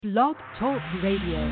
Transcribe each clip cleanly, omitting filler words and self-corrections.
Blog Talk Radio.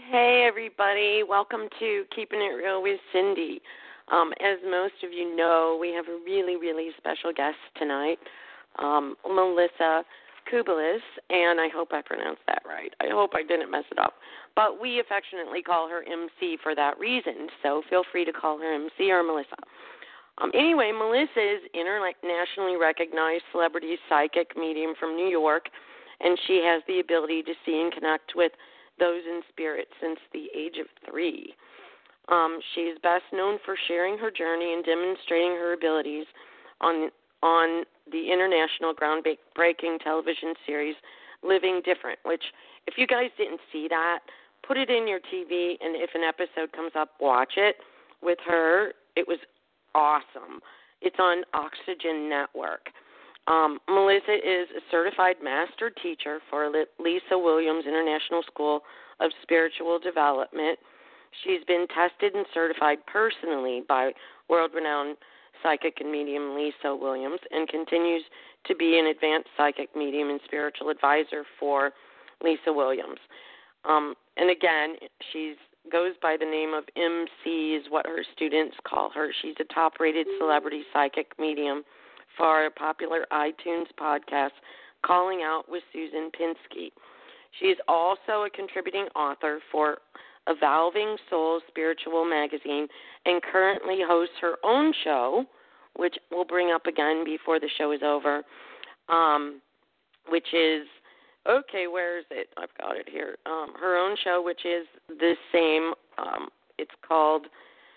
Hey, everybody. Welcome to Keeping It Real with Cindy. As most of you know, we have a really, really special guest tonight, Melissa Kubelis, and I hope I pronounced that right. I hope I didn't mess it up. But we affectionately call her MC for that reason, so feel free to call her MC or Melissa. Anyway, Melissa is internationally recognized celebrity psychic medium from New York, and she has the ability to see and connect with those in spirit since the age of 3. She is best known for sharing her journey and demonstrating her abilities on the international groundbreaking television series Living Different, which, if you guys didn't see that, put it in your TV, and if an episode comes up, watch it with her. It was awesome. It's on Oxygen Network. Melissa is a certified master teacher for Lisa Williams International School of Spiritual Development. She's been tested and certified personally by world-renowned psychic and medium Lisa Williams and continues to be an advanced psychic medium and spiritual advisor for Lisa Williams. And again, she goes by the name of MC, is what her students call her. She's a top-rated celebrity psychic medium for a popular iTunes podcast, Calling Out with Susan Pinsky. She is also a contributing author for Evolving Souls Spiritual Magazine and currently hosts her own show, which we'll bring up again before the show is over, which is, okay, where is it? I've got it here. Her own show, which is the same. It's called,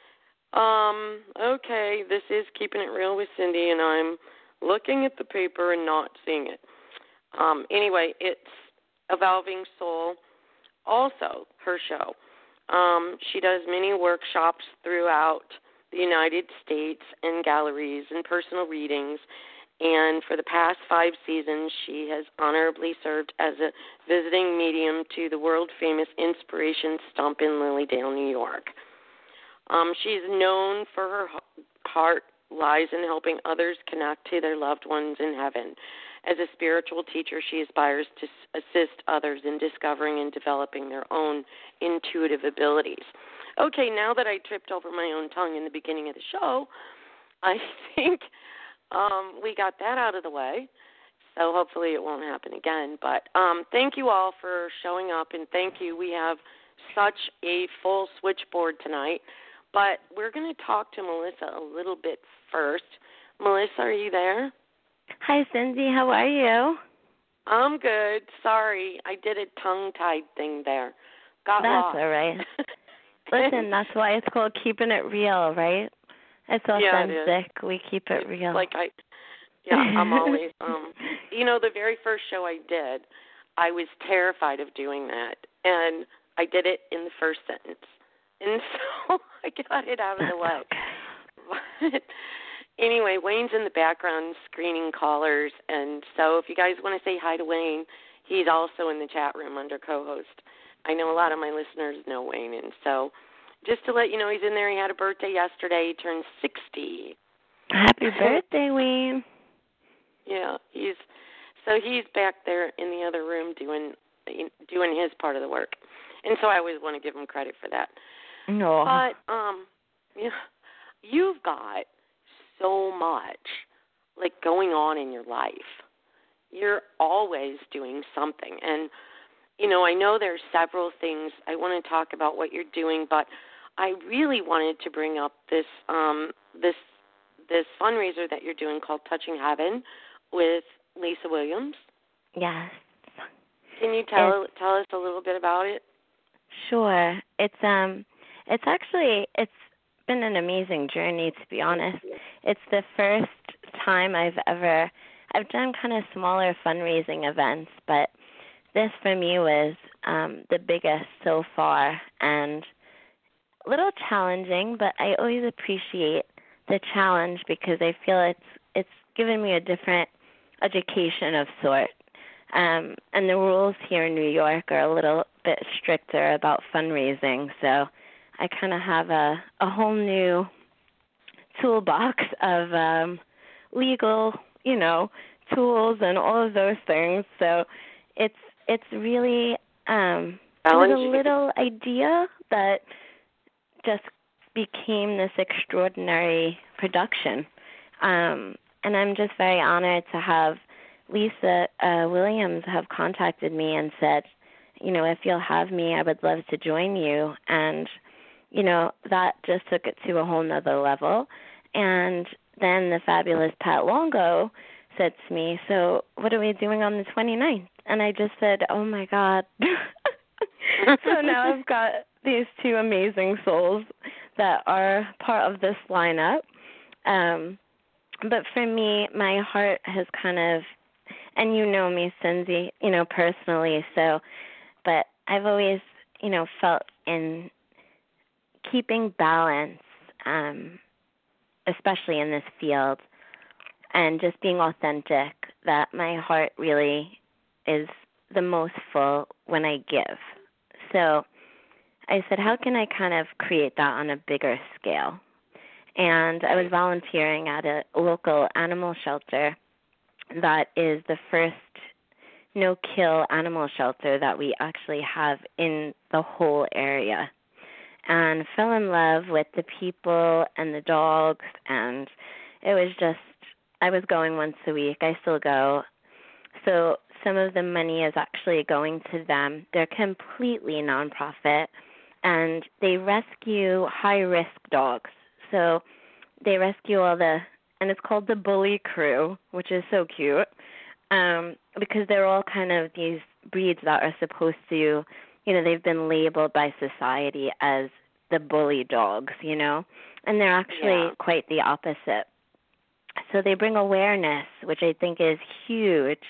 okay, this is Keeping It Real with Cindy, and I'm looking at the paper and not seeing it. Anyway, it's Evolving Soul, also her show. She does many workshops throughout the United States and galleries and personal readings. And for the past 5 seasons, she has honorably served as a visiting medium to the world-famous Inspiration Stump in Lilydale, New York. She's known for her heart lies in helping others connect to their loved ones in heaven. As a spiritual teacher, she aspires to assist others in discovering and developing their own intuitive abilities. Okay, now that I tripped over my own tongue in the beginning of the show, I think we got that out of the way. So hopefully it won't happen again. But thank you all for showing up, and thank you. We have such a full switchboard tonight. But we're going to talk to Melissa a little bit first. Melissa, are you there? Hi, Cindy. How are you? I'm good. Sorry, I did a tongue-tied thing there. Got lost. That's all right. Listen, that's why it's called Keeping It Real, right? It's authentic. Yeah, it is. We keep it real. I'm always, the very first show I did, I was terrified of doing that, and I did it in the first sentence. And so I got it out of the way. But anyway, Wayne's in the background screening callers, and so if you guys want to say hi to Wayne, he's also in the chat room under co-host. I know a lot of my listeners know Wayne, and so just to let you know, he's in there. He had a birthday yesterday. He turned 60. Happy birthday, Wayne. Yeah, he's back there in the other room doing his part of the work. And so I always want to give him credit for that. No. But you've got so much going on in your life. You're always doing something. And I know there's several things I want to talk about what you're doing, but I really wanted to bring up this this fundraiser that you're doing called Touching Heaven with Lisa Williams. Yes. Can you tell us a little bit about it? Sure. It's been an amazing journey, to be honest. It's the first time I've done kind of smaller fundraising events, but this for me was the biggest so far, and a little challenging, but I always appreciate the challenge because I feel it's given me a different education of sort. And the rules here in New York are a little bit stricter about fundraising, so I kind of have a whole new toolbox of legal, tools and all of those things. So it's really it was a little idea that just became this extraordinary production. And I'm just very honored to have Lisa Williams have contacted me and said, if you'll have me, I would love to join you. And, that just took it to a whole nother level. And then the fabulous Pat Longo said to me, so what are we doing on the 29th? And I just said, oh, my God. So now I've got these two amazing souls that are part of this lineup. But for me, my heart has kind of, and you know me, Cindy, personally, but I've always, felt in keeping balance, especially in this field, and just being authentic, that my heart really is the most full when I give. So I said, how can I kind of create that on a bigger scale? And I was volunteering at a local animal shelter that is the first no-kill animal shelter that we actually have in the whole area, and fell in love with the people and the dogs, and it was just, I was going once a week. I still go. So some of the money is actually going to them. They're completely nonprofit, and they rescue high-risk dogs. So they rescue and it's called the Bully Crew, which is so cute, because they're all kind of these breeds that are supposed to, they've been labeled by society as the bully dogs, and they're actually quite the opposite. So they bring awareness, which I think is huge.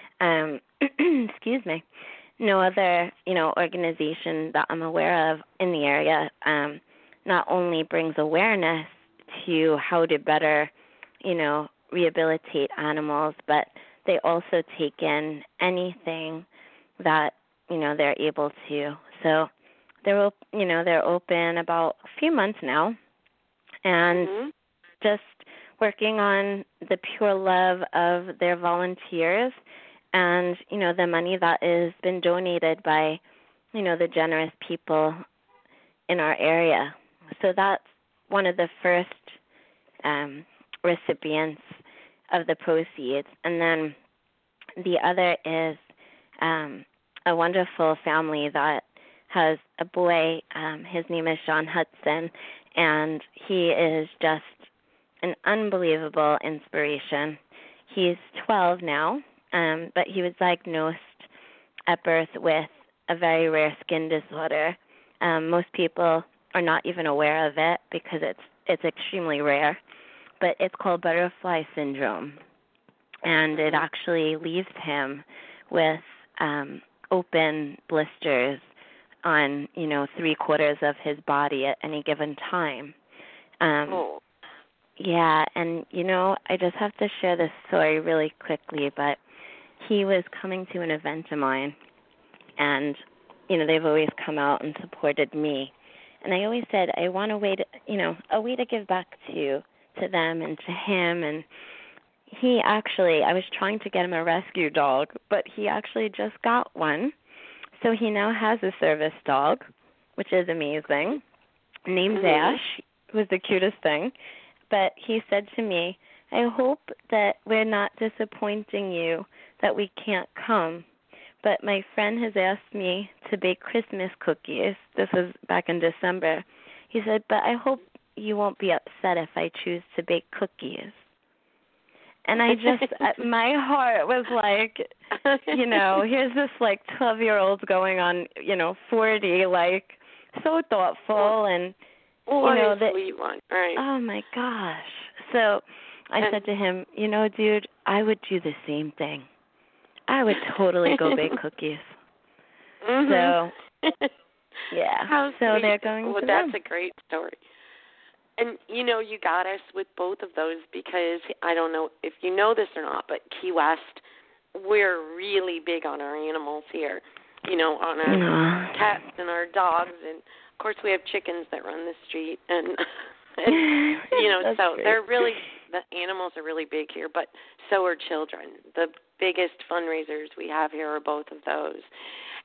Excuse me. No other, organization that I'm aware of in the area not only brings awareness to how to better, rehabilitate animals, but they also take in anything that, they're able to. So they're open about a few months now, and just working on the pure love of their volunteers and, the money that has been donated by, the generous people in our area. So that's one of the first recipients of the proceeds. And then the other is a wonderful family that has a boy. His name is Sean Hudson, and he is just an unbelievable inspiration. He's 12 now, but he was diagnosed at birth with a very rare skin disorder. Most people are not even aware of it because it's extremely rare, but it's called butterfly syndrome, and it actually leaves him with open blisters on 3/4 of his body at any given time. Yeah, and I just have to share this story really quickly, but he was coming to an event of mine, and they've always come out and supported me. And I always said, I want a way to give back to them and to him. And he actually, I was trying to get him a rescue dog, but he actually just got one. So he now has a service dog, which is amazing, named Ash. It was the cutest thing. But he said to me, I hope that we're not disappointing you, that we can't come. But my friend has asked me to bake Christmas cookies. This was back in December. He said, but I hope you won't be upset if I choose to bake cookies. And I just, my heart was like, here's this 12-year-old going on, 40, so thoughtful and, sweet one. Right. Oh my gosh. So I said to him, dude, I would do the same thing. I would totally go bake cookies. So, yeah. How so sweet. They're going to them. That's a great story. And, you got us with both of those because I don't know if you know this or not, but Key West, we're really big on our animals here, on our cats and our dogs. And, of course, we have chickens that run the street. And so great. They're really, the animals are really big here, but so are children. The biggest fundraisers we have here are both of those.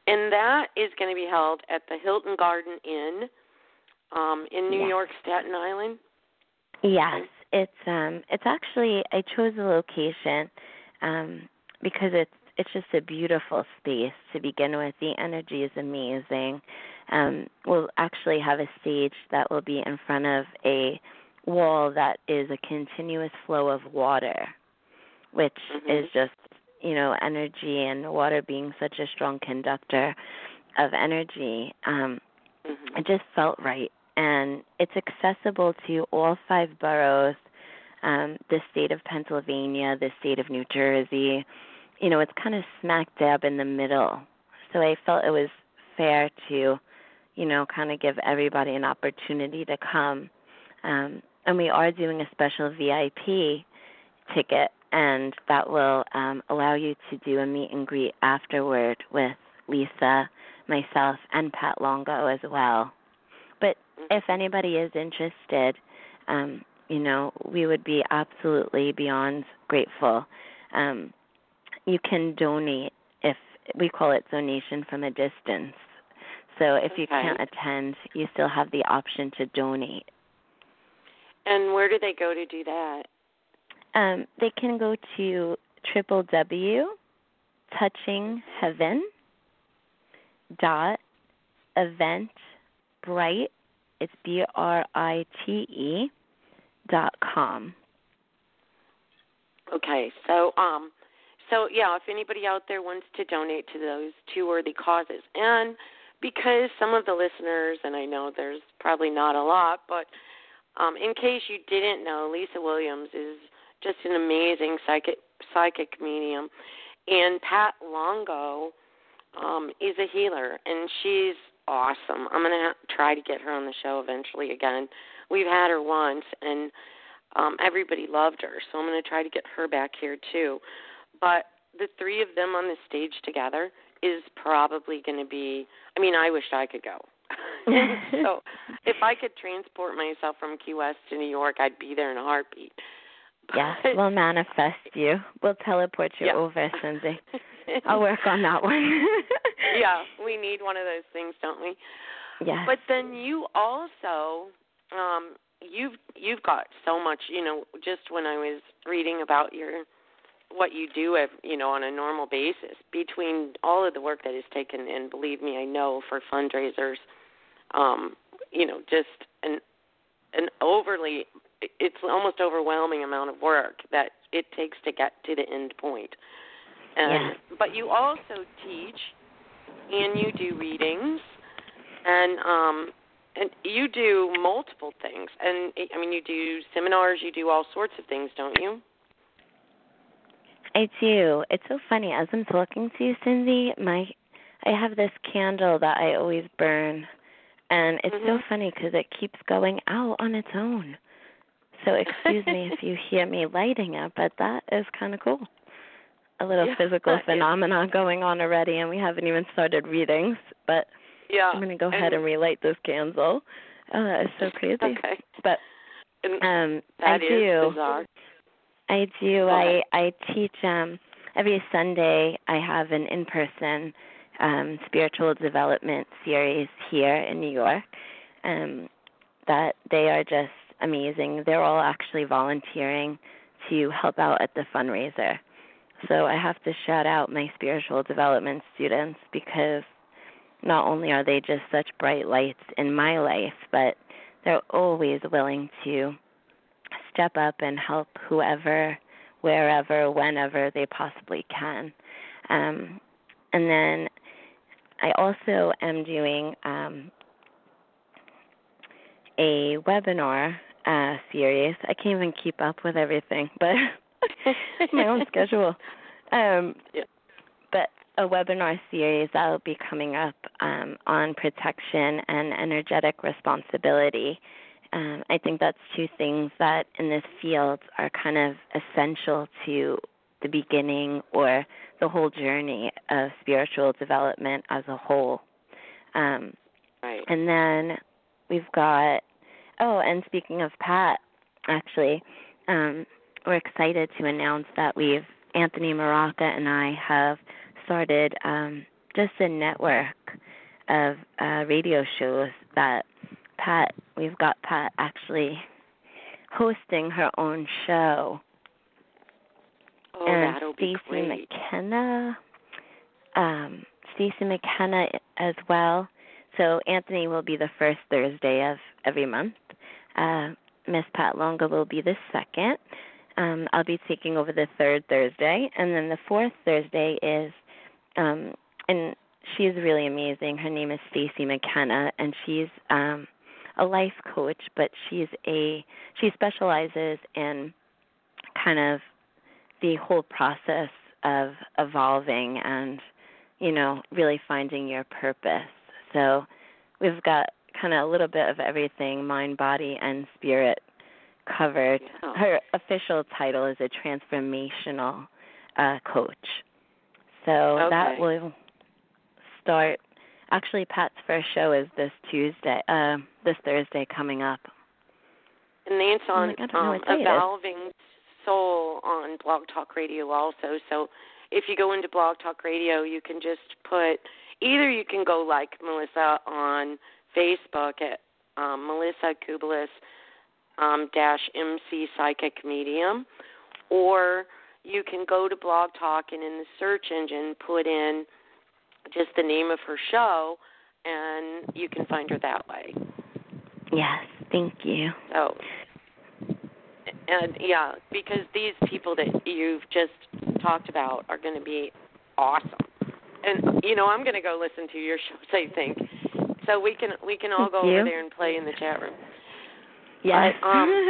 And that is going to be held at the Hilton Garden Inn in New York, Staten Island. Yes, it's actually, I chose the location because it's just a beautiful space to begin with. The energy is amazing. We'll actually have a stage that will be in front of a wall that is a continuous flow of water, which is just, energy, and water being such a strong conductor of energy. It just felt right. And it's accessible to all 5 boroughs, the state of Pennsylvania, the state of New Jersey. It's kind of smack dab in the middle. So I felt it was fair to, kind of give everybody an opportunity to come. And we are doing a special VIP ticket, and that will allow you to do a meet and greet afterward with Lisa, myself, and Pat Longo as well. But if anybody is interested, we would be absolutely beyond grateful. You can donate, if we call it donation from a distance. So if you can't attend, you still have the option to donate. And where do they go to do that? They can go to www.touchingheaven.eventbrite, it's BRITE.com. Okay, so if anybody out there wants to donate to those 2 worthy causes, and because some of the listeners, and I know there's probably not a lot, but in case you didn't know, Lisa Williams is just an amazing psychic medium, and Pat Longo is a healer, and she's awesome. I'm going to try to get her on the show eventually again. We've had her once, and everybody loved her, so I'm going to try to get her back here too. But the 3 of them on the stage together is probably going to be, I wish I could go. So if I could transport myself from Key West to New York, I'd be there in a heartbeat. Yes, we'll manifest you. We'll teleport you over, Cindy. I'll work on that one. Yeah, we need one of those things, don't we? Yes. But then you also, you've got so much, just when I was reading about what you do, on a normal basis, between all of the work that is taken, and believe me, I know for fundraisers, just an overly, it's almost overwhelming amount of work that it takes to get to the end point. But you also teach, and you do readings, and you do multiple things. And, you do seminars, you do all sorts of things, don't you? I do. It's so funny. As I'm talking to you, Cindy, I have this candle that I always burn, and it's so funny because it keeps going out on its own. So excuse me if you hear me lighting it, but that is kind of cool. A little physical phenomenon going on already, and we haven't even started readings, but I'm going to go ahead and relight this candle. Oh, that is so crazy. Okay. But that is bizarre. I do. I teach every Sunday. I have an in-person spiritual development series here in New York. That they are just amazing. They're all actually volunteering to help out at the fundraiser. So I have to shout out my spiritual development students, because not only are they just such bright lights in my life, but they're always willing to step up and help whoever, wherever, whenever they possibly can. And then I also am doing a webinar series. I can't even keep up with everything, but my own schedule. But a webinar series that will be coming up on protection and energetic responsibility. I think that's 2 things that in this field are kind of essential to the beginning or the whole journey of spiritual development as a whole. Right. And then we've got, and speaking of Pat, actually, we're excited to announce that Anthony Maraca and I have started just a network of radio shows that we've got Pat actually hosting her own show. Oh, and that'll be great. Stacey McKenna as well. So Anthony will be the first Thursday of every month. Miss Pat Longo will be the second. I'll be taking over the third Thursday, and then the fourth Thursday is, and she's really amazing. Her name is Stacey McKenna, and she's a life coach, but she specializes in kind of the whole process of evolving and, really finding your purpose. So we've got kind of a little bit of everything, mind, body, and spirit covered. Oh. Her official title is a transformational coach. So that will start. Actually, Pat's first show is this Thursday coming up. And it's on Evolving Soul on Blog Talk Radio also. So if you go into Blog Talk Radio, you can just either you can go like Melissa on Facebook at Melissa Kubelis -MC Psychic Medium, or you can go to Blog Talk and in the search engine put in just the name of her show, and you can find her that way. Yes, thank you. So, and yeah, because these people that you've just talked about are going to be awesome. And I'm going to go listen to your shows, I think. So we can all go over there and play in the chat room. Yes. But,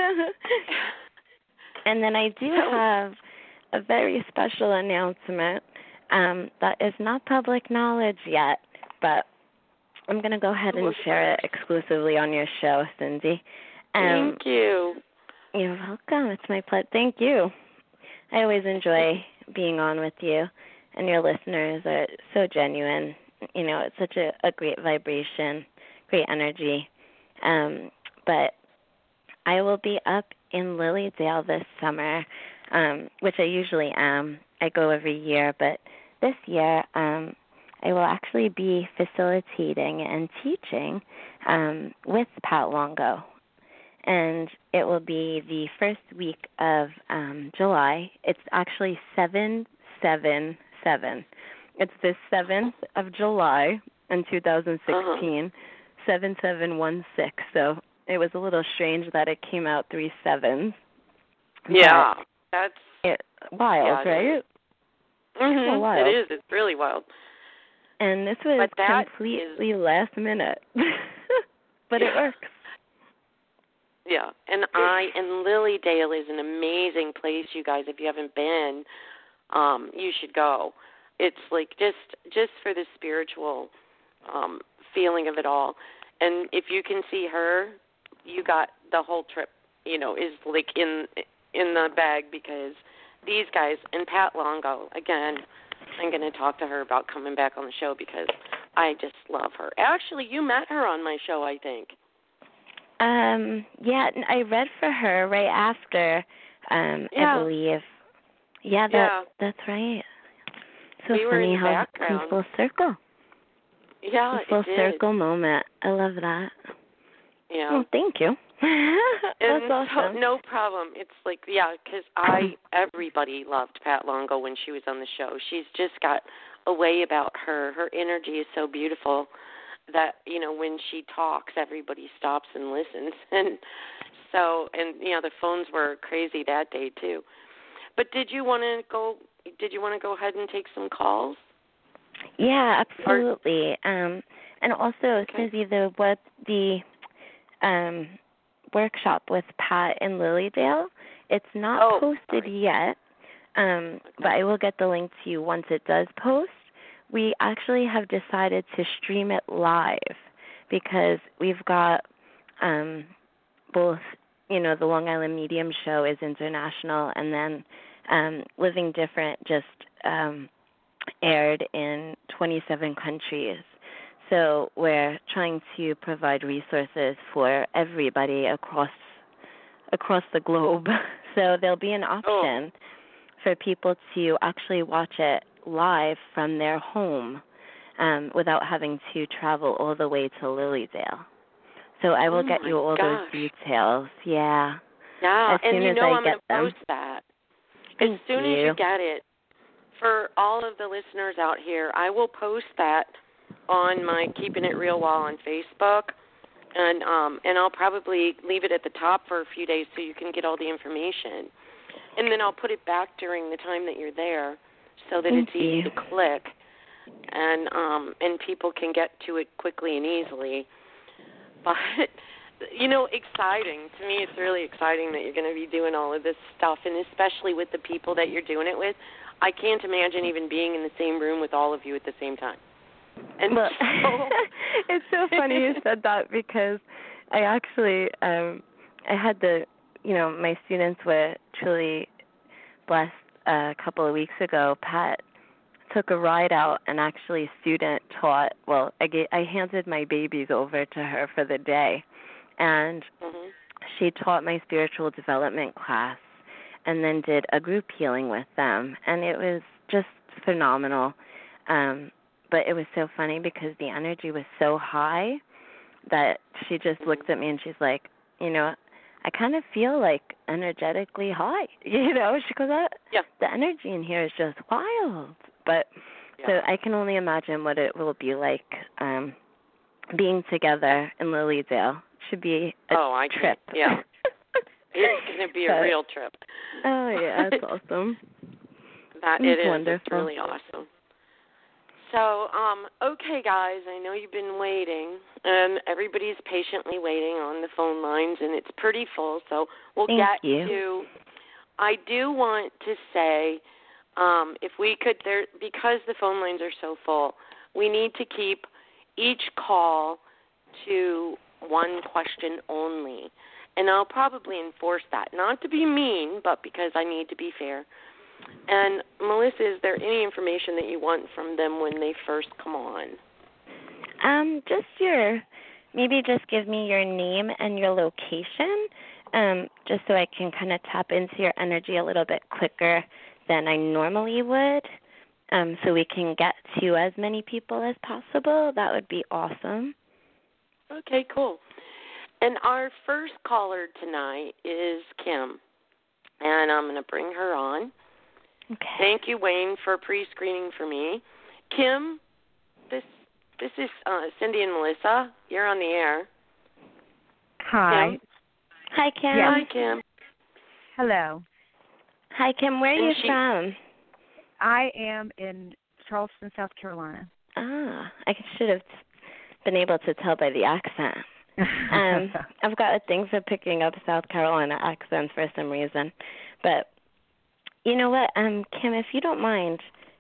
and then I do have a very special announcement that is not public knowledge yet, but I'm going to go ahead and share it exclusively on your show, Cindy. Thank you. You're welcome. It's my pleasure. Thank you. I always enjoy being on with you, and your listeners are so genuine. It's such a great vibration, great energy. But I will be up in Lilydale this summer, which I usually am. I go every year, but this year I will actually be facilitating and teaching with Pat Longo. And it will be the first week of July. It's actually 7/7/7. It's the 7th of July in 2016, 7716. So it was a little strange that it came out 3 7s. Yeah, that's wild, right? Mm-hmm. Wild. It is. It's really wild. And this was completely last minute, but it works. Yeah, and Lilydale is an amazing place, you guys. If you haven't been, you should go. It's like just for the spiritual feeling of it all. And if you can see her, you got the whole trip, is like in the bag, because these guys, and Pat Longo, again, I'm going to talk to her about coming back on the show because I just love her. Actually, you met her on my show, I think. Yeah, I read for her right after, I believe. Yeah, that's right. So we funny how it background. comes full circle. Yeah, full circle moment. I love that. Yeah. Well, thank you. That's awesome. So, no problem. It's like, because everybody loved Pat Longo when she was on the show. She's just got a way about her. Her energy is so beautiful that, when she talks, everybody stops and listens. And so, the phones were crazy that day too. But did you want to go ahead and take some calls? Yeah, absolutely. And also, Susie, the workshop with Pat in Lilydale, it's not posted yet, but I will get the link to you once it does post. We actually have decided to stream it live because we've got both, the Long Island Medium show is international, and then Living Different just aired in 27 countries. So we're trying to provide resources for everybody across the globe. So there'll be an option for people to actually watch it live from their home. without having to travel all the way to Lilydale. So I will get you all those details. Yeah. Yeah, as and soon you as know I I'm get going to them. post that. Thank as soon as you get it, for all of the listeners out here, I will post that on my Keeping It Real wall on Facebook, and I'll probably leave it at the top for a few days so you can get all the information. And then I'll put it back during the time that you're there so that it's easy to click, and people can get to it quickly and easily. But, exciting. To me, it's really exciting that you're going to be doing all of this stuff, and especially with the people that you're doing it with. I can't imagine even being in the same room with all of you at the same time. And well, it's so funny you said that, because I actually, I had my students were truly blessed a couple of weeks ago. Pat took a ride out and actually student taught. Well, I handed my babies over to her for the day, and she taught my spiritual development class and then did a group healing with them, and it was just phenomenal. But it was so funny because the energy was so high that she just looked at me and she's like, I kind of feel like energetically high. She goes, the energy in here is just wild. But so I can only imagine what it will be like being together in Lilydale. Should be a trip. Yeah. It's going to be a real trip. Oh, yeah, that's awesome. It is. Wonderful. It's really awesome. So, okay, guys, I know you've been waiting, and everybody's patiently waiting on the phone lines, and it's pretty full, so we'll get to. I do want to say, if we could, because the phone lines are so full, we need to keep each call to one question only. And I'll probably enforce that, not to be mean, but because I need to be fair. And, Melissa, is there any information that you want from them when they first come on? Maybe just give me your name and your location, just so I can kind of tap into your energy a little bit quicker than I normally would, so we can get to as many people as possible. That would be awesome. Okay, cool. And our first caller tonight is Kim, and I'm going to bring her on. Okay. Thank you, Wayne, for pre-screening for me. Kim, this is Cindy and Melissa. You're on the air. Hi. Kim? Hi, Kim. Hi, Kim. Hello. Hi, Kim. Where are you from? I am in Charleston, South Carolina. Ah, I should have been able to tell by the accent. I've got a thing for picking up South Carolina accents for some reason. But you know what, Kim, if you don't mind,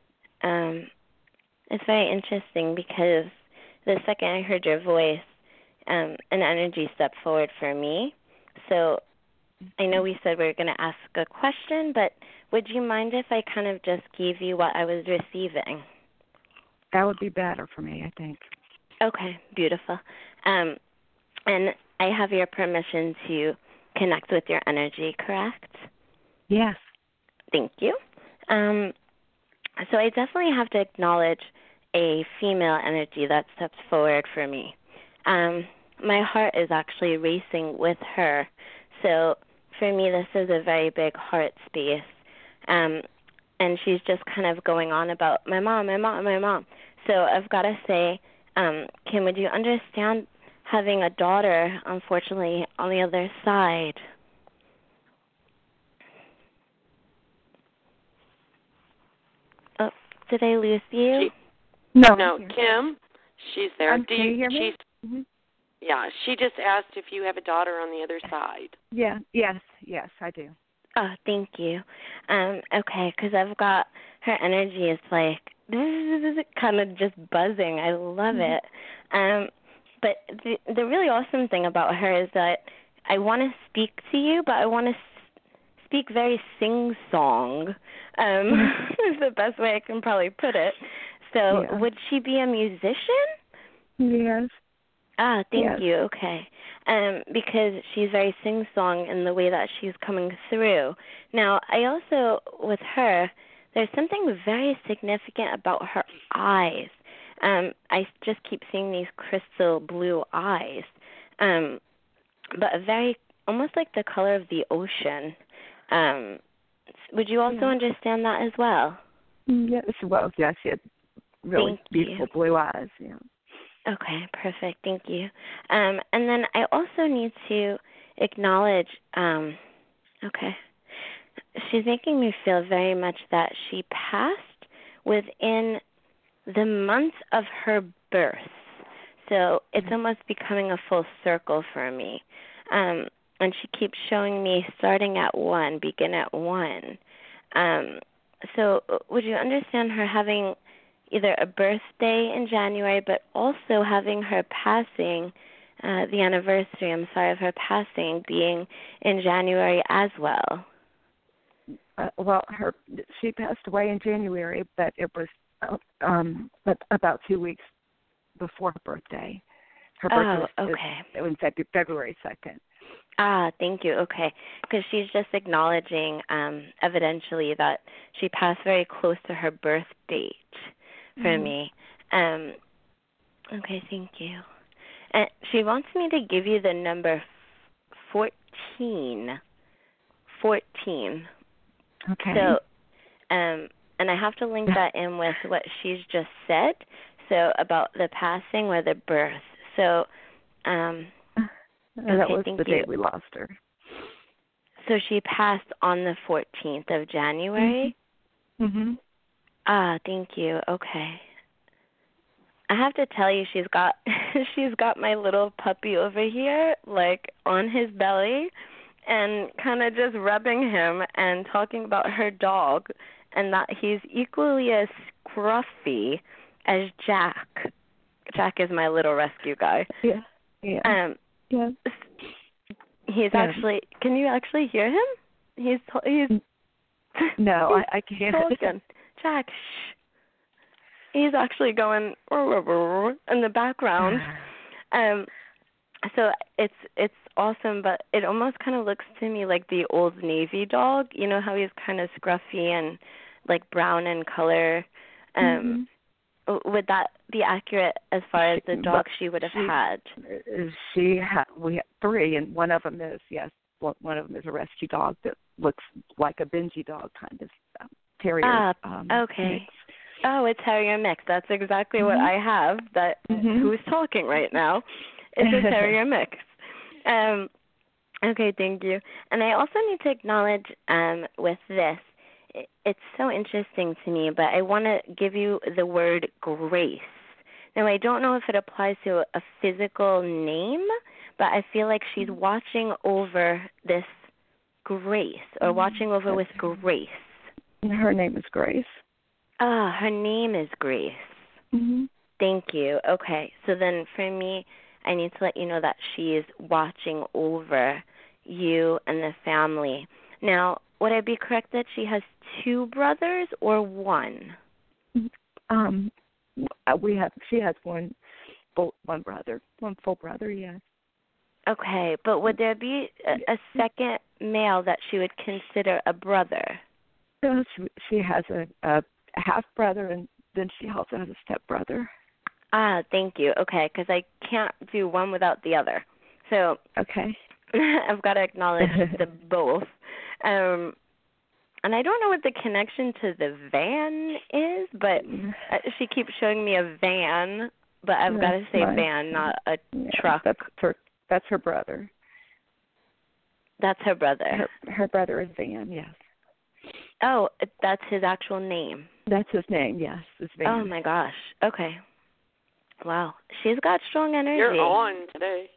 it's very interesting because the second I heard your voice, an energy stepped forward for me. So I know we said we were going to ask a question, but would you mind if I kind of just gave you what I was receiving? That would be better for me, I think. Okay, beautiful. And I have your permission to connect with your energy, correct? Yes. Thank you. So I definitely have to acknowledge a female energy that steps forward for me. My heart is actually racing with her. So for me, this is a very big heart space. And she's just kind of going on about my mom. So I've got to say, Kim, would you understand having a daughter, unfortunately, on the other side? Oh, did I lose you? No, Kim, she's there. Do you hear me? Mm-hmm. Yeah, she just asked if you have a daughter on the other side. Yeah, yes, I do. Oh, thank you. Okay, because I've got her energy is like kind of just buzzing. I love it. But the really awesome thing about her is that I want to speak to you, but I want to speak very sing-song. Is the best way I can probably put it. So would she be a musician? Yes. Ah, thank you. Okay. Because she's very sing-song in the way that she's coming through. Now, I also, with her, there's something very significant about her eyes. I just keep seeing these crystal blue eyes, but a very, almost like the color of the ocean. Would you also understand that as well? Yes, well, yes, she had really beautiful blue eyes, yeah. Okay, perfect. Thank you. And then I also need to acknowledge, she's making me feel very much that she passed within the month of her birth. So it's almost becoming a full circle for me. And she keeps showing me starting at 1, begin at 1. So would you understand her having either a birthday in January, but also having her passing, the anniversary, of her passing being in January as well? She passed away in January, but it was about 2 weeks before her birthday. Her birthday was February 2nd. Ah, thank you. Okay, because she's just acknowledging, evidentially, that she passed very close to her birth date for me. Okay, thank you. And she wants me to give you the number 14. 14. Okay. So, and I have to link that in with what she's just said. So about the passing or the birth. So, that was the day we lost her. So she passed on the 14th of January? Mm-hmm. Ah, thank you. Okay. I have to tell you, she's got my little puppy over here, like on his belly, and kind of just rubbing him and talking about her dog, and that he's equally as scruffy as Jack. Jack is my little rescue guy. Yeah. Yeah. He's actually. Can you actually hear him? He's. No, I can't. Talking. Jack, shh. He's actually going in the background. So it's awesome, but it almost kind of looks to me like the Old Navy dog. You know how he's kind of scruffy and like brown in color. Would that be accurate as far as the dog she would have had? We had 3, and one of them is one of them is a rescue dog that looks like a Benji dog, kind of terrier. Okay. Mix. Oh, a terrier mix. That's exactly what I have. That who's talking right now? It's a terrier mix. Okay, thank you. And I also need to acknowledge with this, it's so interesting to me, but I want to give you the word grace. Now, I don't know if it applies to a physical name, but I feel like she's watching over this grace, or watching over with grace. Her name is Grace. Her name is Grace. Thank you. Okay, so then for me, I need to let you know that she is watching over you and the family. Now, would I be correct that she has 2 brothers or 1? She has one brother, one full brother, yes. Okay, but would there be a second male that she would consider a brother? No, she has a half brother, and then she also has a stepbrother. Thank you. Okay, because I can't do one without the other. So okay, I've got to acknowledge the both. And I don't know what the connection to the van is, but she keeps showing me a van, but I've got to say van, not a truck. That's her brother. That's her brother. Her brother is Van, yes. Oh, that's his actual name. That's his name, yes. It's Van. Oh, my gosh. Okay. Wow. She's got strong energy. You're on today.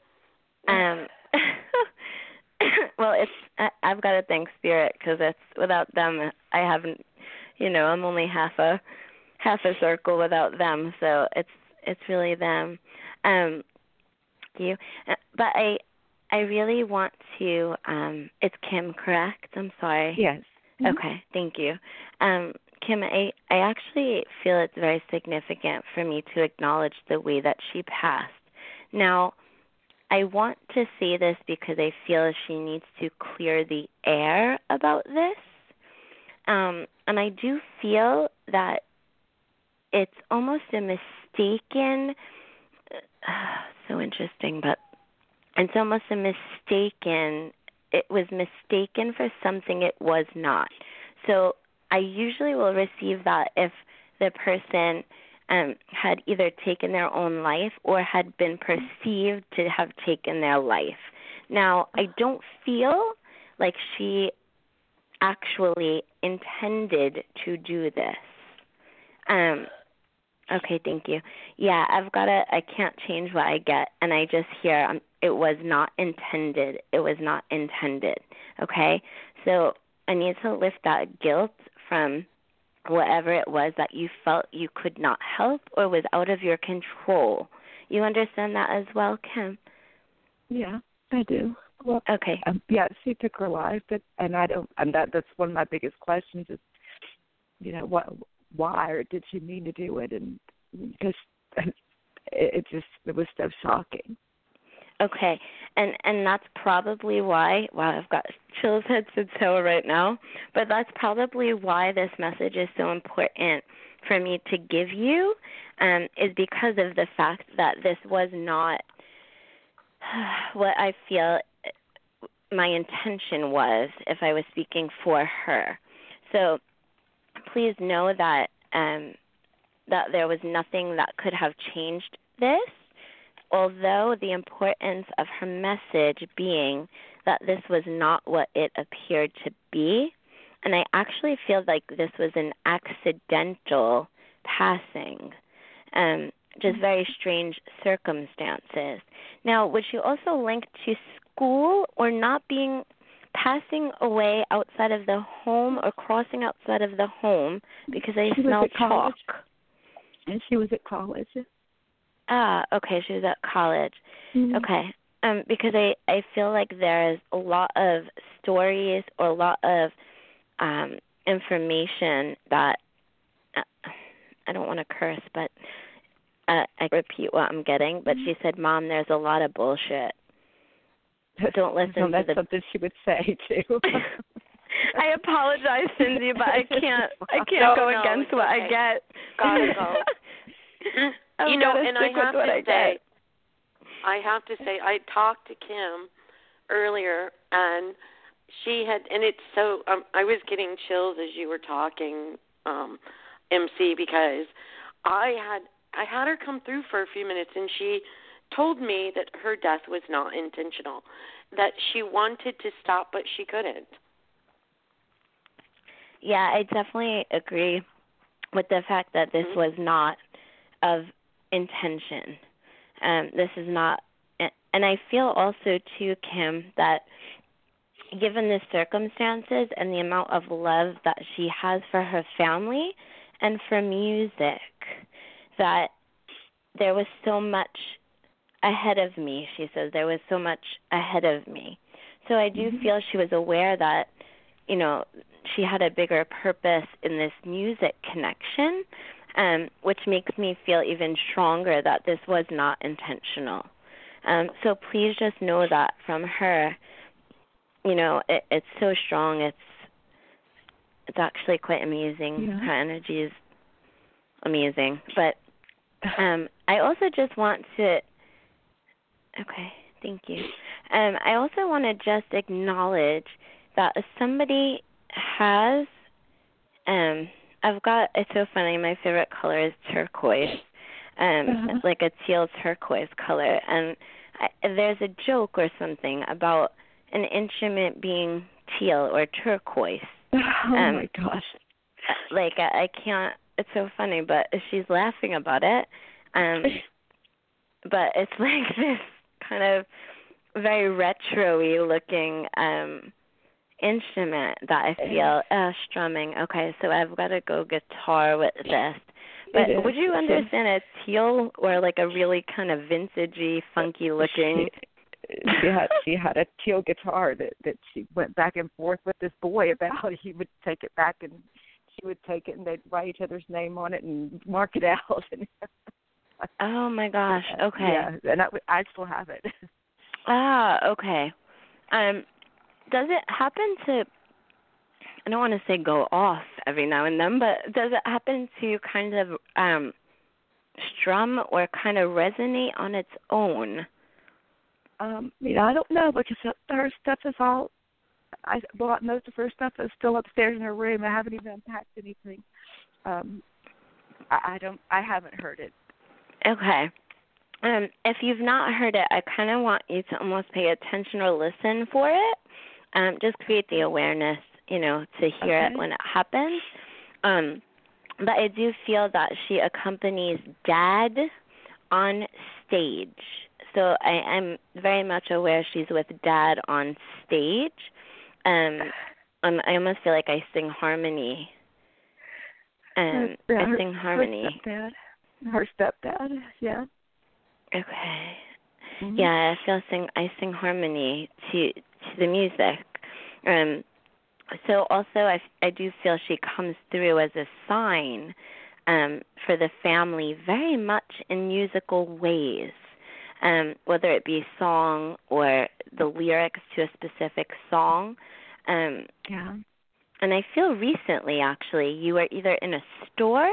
Well, I've got to thank Spirit, because it's without them I haven't, I'm only half a circle without them, so it's really them. You, but I really want to. It's Kim, correct? I'm sorry. Yes. Okay, thank you. Kim, I actually feel it's very significant for me to acknowledge the way that she passed. Now, I want to say this because I feel she needs to clear the air about this. And I do feel that it's almost a mistaken. So interesting, but it's almost a mistaken. It was mistaken for something it was not. So I usually will receive that if the person had either taken their own life or had been perceived to have taken their life. Now, I don't feel like she actually intended to do this. Okay, thank you. Yeah, I can't change what I get, and I just hear it was not intended. It was not intended, okay? So I need to lift that guilt from whatever it was that you felt you could not help or was out of your control. You understand that as well, Kim? Yeah, I do. Well, okay. Yeah, she took her life, and I don't. And that's one of my biggest questions is, why or did she mean to do it? And because it was so shocking. Okay, and that's probably why. Wow, I've got chills head to toe right now. But that's probably why this message is so important for me to give you, is because of the fact that this was not what I feel my intention was if I was speaking for her. So please know that that there was nothing that could have changed this, although the importance of her message being that this was not what it appeared to be. And I actually feel like this was an accidental passing, just very strange circumstances. Now, would you also link to school or not being passing away outside of the home or crossing outside of the home because I smell chalk? And she was at college. Ah, okay, she was at college. Mm-hmm. Okay, because I feel like there's a lot of stories or a lot of information that, I don't want to curse, but I repeat what I'm getting, but she said, Mom, there's a lot of bullshit. Don't listen that's to something she would say, too. I apologize, Cindy, but I can't go against what I get. Gotta go. And I have to say, I talked to Kim earlier, and she had, and it's so, I was getting chills as you were talking, MC, because I had her come through for a few minutes, and she told me that her death was not intentional, that she wanted to stop, but she couldn't. Yeah, I definitely agree with the fact that this was not of intention. This is not, and I feel also too, Kim, that given the circumstances and the amount of love that she has for her family and for music, that there was so much ahead of me. She says there was so much ahead of me. So I do feel she was aware that, she had a bigger purpose in this music connection, which makes me feel even stronger that this was not intentional. So please just know that from her, it's so strong. It's actually quite amazing. Yeah. Her energy is amazing. But I also just want to, okay, thank you. I also want to just acknowledge that if somebody has, it's so funny, my favorite color is turquoise, like a teal turquoise color, and there's a joke or something about an instrument being teal or turquoise. Oh my gosh. Like, I can't, it's so funny, but she's laughing about it, but it's like this kind of very retro-y looking instrument that I feel strumming. Okay, so I've got to go guitar with this. But would you understand a teal or like a really kind of vintagey, funky looking? She had a teal guitar that she went back and forth with this boy about. He would take it back and she would take it and they'd write each other's name on it and mark it out. Oh my gosh! Okay. Yeah, and I still have it. Ah, okay. Does it happen to, I don't want to say go off every now and then, but does it happen to kind of strum or kind of resonate on its own? I don't know, because her stuff is all. Most of her stuff is still upstairs in her room. I haven't even unpacked anything. I haven't heard it. Okay. If you've not heard it, I kind of want you to almost pay attention or listen for it. Just create the awareness, to hear it when it happens. But I do feel that she accompanies Dad on stage. So I'm very much aware she's with Dad on stage. I almost feel like I sing harmony. I sing harmony. Her stepdad, yeah. Okay. Mm-hmm. Yeah, I sing harmony to the music. So also I do feel she comes through as a sign for the family very much in musical ways, whether it be song or the lyrics to a specific song. Yeah. And I feel recently, actually, you were either in a store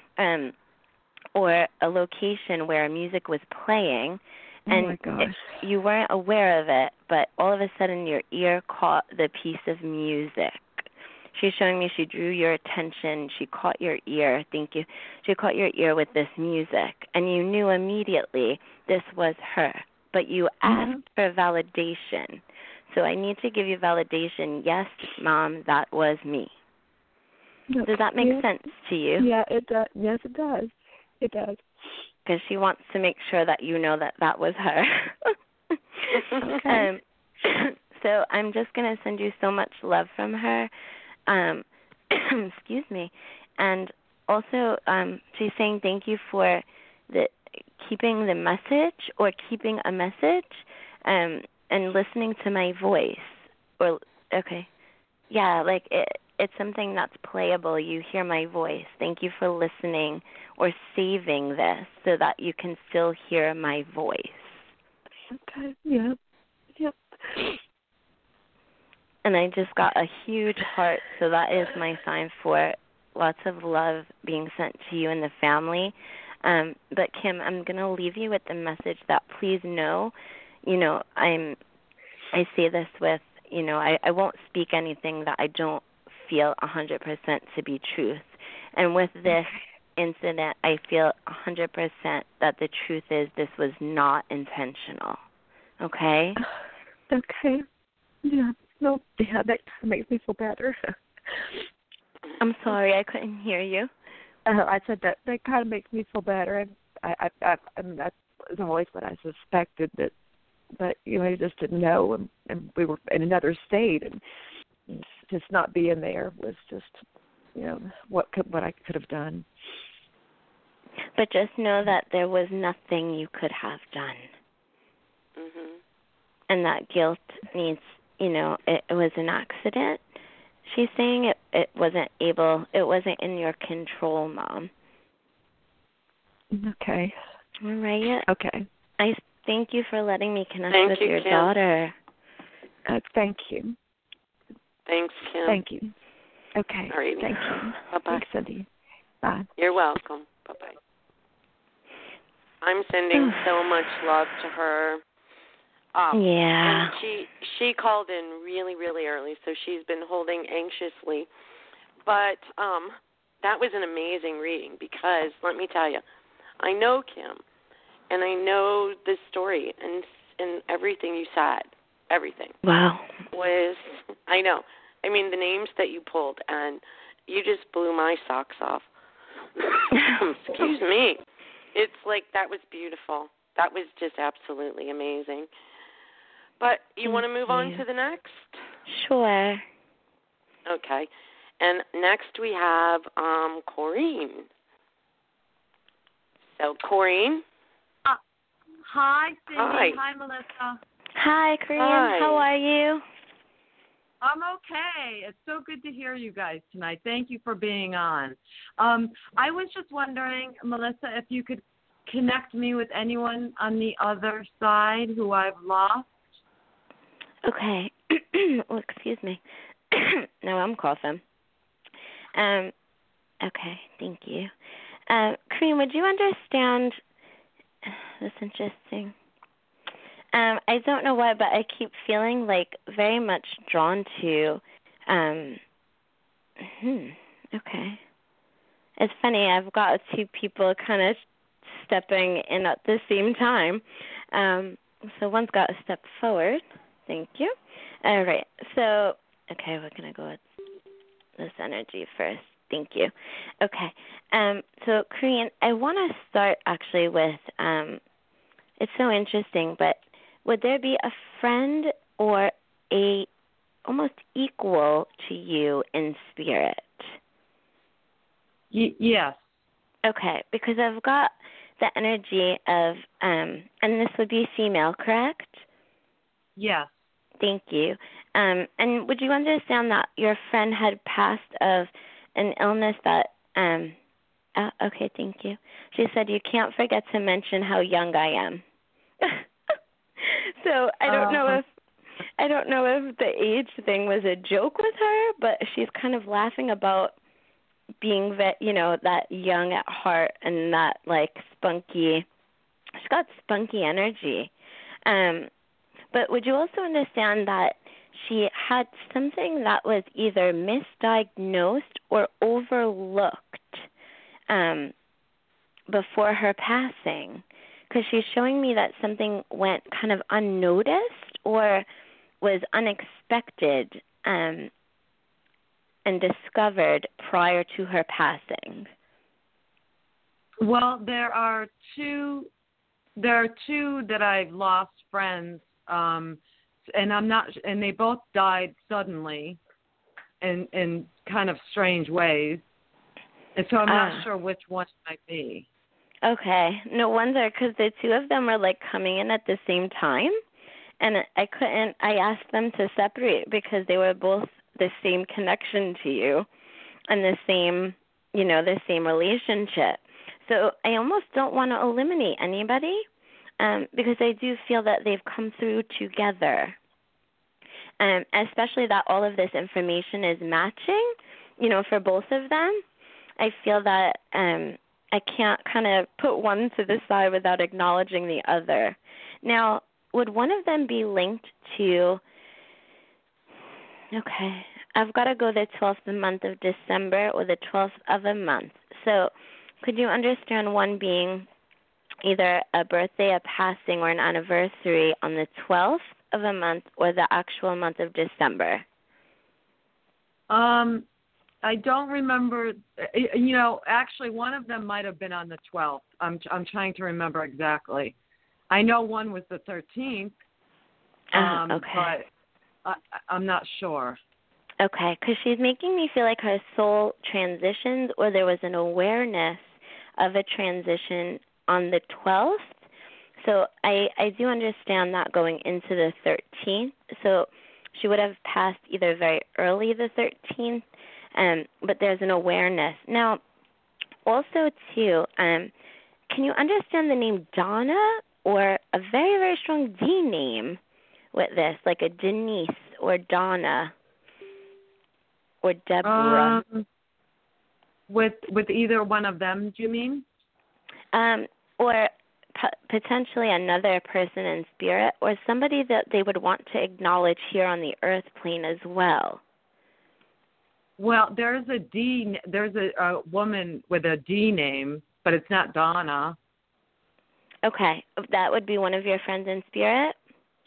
or a location where music was playing, and you weren't aware of it, but all of a sudden your ear caught the piece of music. She's showing me she drew your attention. She caught your ear. Thank you. She caught your ear with this music, and you knew immediately this was her, but you asked for validation. So I need to give you validation. Yes, Mom, that was me. Okay. Does that make sense to you? Yeah, it does. Yes, it does. It does. Because she wants to make sure that you know that was her. Okay. So I'm just going to send you so much love from her. Excuse me. And also she's saying thank you for keeping the message or keeping a message and listening to my voice. Yeah, like it's something that's playable. You hear my voice. Thank you for listening or saving this so that you can still hear my voice. Okay, yeah. Yep. And I just got a huge heart, so that is my sign for lots of love being sent to you and the family. But Kim, I'm going to leave you with the message that please know, I say this with, I won't speak anything that I don't feel 100% to be truth. And with this incident, I feel 100% that the truth is this was not intentional. Okay? Okay. Yeah. No, yeah, that makes me feel better. I'm sorry, I couldn't hear you. I said that kind of makes me feel better, and and that was always what I suspected, but I just didn't know, and we were in another state, and just not being there was just, what I could have done. But just know that there was nothing you could have done, and that guilt needs. It was an accident. She's saying it wasn't in your control, Mom. Okay. All right. Okay. I thank you for letting me connect with your Kim. daughter. Thank you. Thanks, Kim. Thank you. Okay. All right. Thank you. Bye-bye. Thanks, Cindy. Bye. You're welcome. Bye-bye. I'm sending so much love to her. Yeah. And she called in really, really early, so she's been holding anxiously. But that was an amazing reading because, let me tell you, I know Kim, and I know the story and everything you said. Everything. Wow. I know. I mean, the names that you pulled, and you just blew my socks off. Excuse me. It's like that was beautiful. That was just absolutely amazing. But you want to move on to the next? Sure. Okay. And next we have Corrine. So, Corrine. Hi, Cindy. Hi. Hi, Melissa. Hi, Corrine. Hi. How are you? I'm okay. It's so good to hear you guys tonight. Thank you for being on. I was just wondering, Melissa, if you could connect me with anyone on the other side who I've lost. Okay. Oh, excuse me. No, I'm coughing. Okay, thank you. Kareem, would you understand? That's interesting. I don't know why, but I keep feeling like very much drawn to. Okay. It's funny. I've got two people kind of stepping in at the same time. So one's got to step forward. Thank you. All right. So, okay, we're going to go with this energy first. Thank you. Okay. So, Korean, I want to start actually with, it's so interesting, but would there be a friend or a almost equal to you in spirit? Yes. Okay, because I've got the energy of, and this would be female, correct? Yes. Thank you. And would you understand that your friend had passed of an illness that, okay, thank you. She said you can't forget to mention how young I am. So I don't know if the age thing was a joke with her, but she's kind of laughing about being that young at heart and that like spunky. She's got spunky energy. But would you also understand that she had something that was either misdiagnosed or overlooked before her passing? Because she's showing me that something went kind of unnoticed or was unexpected and discovered prior to her passing. Well, there are two that I've lost friends, and they both died suddenly in kind of strange ways. And so I'm not sure which one it might be. Okay. No wonder, because the two of them were like coming in at the same time, and I asked them to separate because they were both the same connection to you and the same relationship. So I almost don't want to eliminate anybody because I do feel that they've come through together, especially that all of this information is matching, for both of them. I feel that I can't kind of put one to the side without acknowledging the other. Now, would one of them be linked to, okay, I've got to go the 12th of the month of December or the 12th of a month. So could you understand one being either a birthday, a passing, or an anniversary on the 12th of a month or the actual month of December? I don't remember. Actually, one of them might have been on the 12th. I'm trying to remember exactly. I know one was the 13th, okay. But I'm not sure. Okay, because she's making me feel like her soul transitioned or there was an awareness of a transition on the 12th. So I do understand that going into the 13th. So she would have passed either very early the 13th, but there's an awareness. Now, also, too, can you understand the name Donna or a very, very strong D name with this, like a Denise or Donna or Deborah? With either one of them, do you mean? Or potentially another person in spirit or somebody that they would want to acknowledge here on the earth plane as well. Well, there's a woman with a D name, but it's not Donna. Okay, that would be one of your friends in spirit?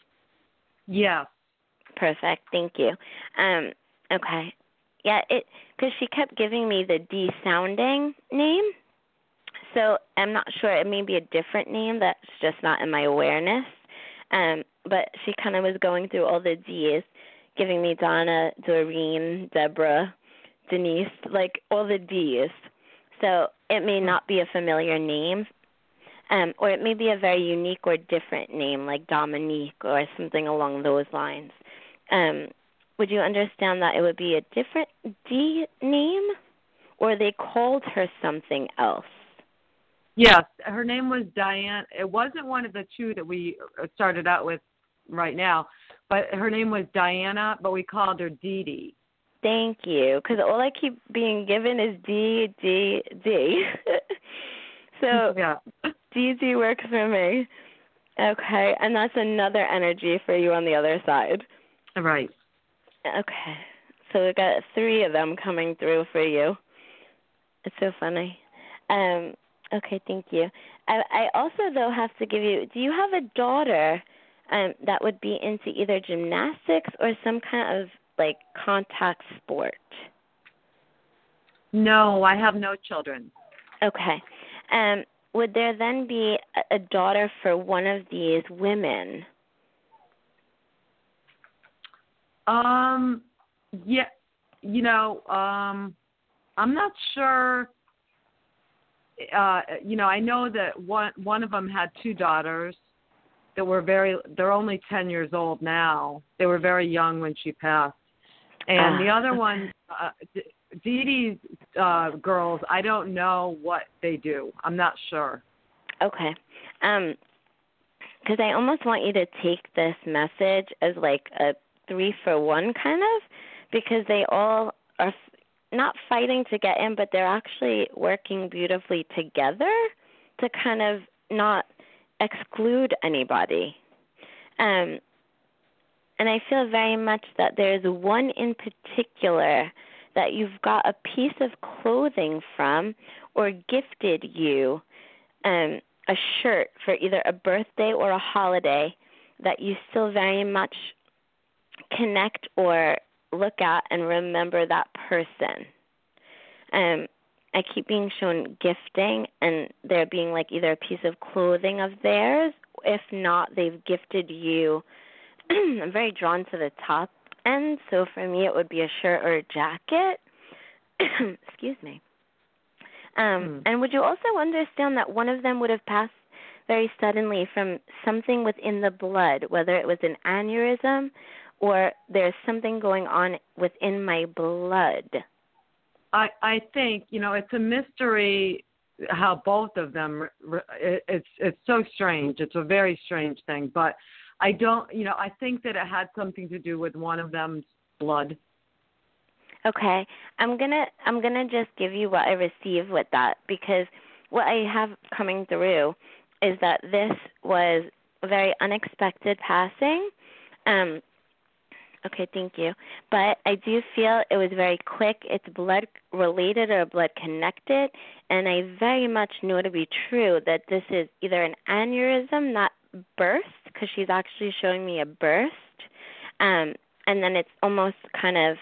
Yes. Perfect, thank you. Okay. Yeah, because she kept giving me the D sounding name, so I'm not sure. It may be a different name that's just not in my awareness, but she kind of was going through all the Ds, giving me Donna, Doreen, Deborah, Denise, like all the Ds. So it may not be a familiar name, or it may be a very unique or different name, like Dominique or something along those lines. Would you understand that it would be a different D name, or they called her something else? Yes, her name was Diane. It wasn't one of the two that we started out with right now, but her name was Diana, but we called her Dee Dee. Thank you, because all I keep being given is D, D, D. So Yeah. DG works for me. Okay, and that's another energy for you on the other side. Right. Okay, so we got 3 of them coming through for you. It's so funny. Okay, thank you. I also, though, have to give you, do you have a daughter that would be into either gymnastics or some kind of, like, contact sport? No, I have no children. Okay. Would there then be a daughter for one of these women? Yeah, I'm not sure. I know that one of them had 2 daughters that were they're only 10 years old now. They were very young when she passed. And the other one, Dee Dee's girls, I don't know what they do. I'm not sure. Okay. Because I almost want you to take this message as like a 3-for-1 kind of, because they all are not fighting to get in, but they're actually working beautifully together to kind of not exclude anybody. And I feel very much that there's one in particular that you've got a piece of clothing from or gifted you a shirt for either a birthday or a holiday that you still very much connect or look at and remember that person. I keep being shown gifting and there being like either a piece of clothing of theirs. If not, they've gifted you. I'm very drawn to the top end, so for me it would be a shirt or a jacket. Excuse me. And would you also understand that one of them would have passed very suddenly from something within the blood, whether it was an aneurysm or there's something going on within my blood? I think, it's a mystery how both of them, it's so strange. It's a very strange thing. But I don't, I think that it had something to do with one of them's blood. Okay. I'm gonna just give you what I receive with that, because what I have coming through is that this was a very unexpected passing. Okay, thank you. But I do feel it was very quick. It's blood related or blood connected, and I very much know to be true that this is either an aneurysm, not burst, because she's actually showing me a burst, and then it's almost kind of,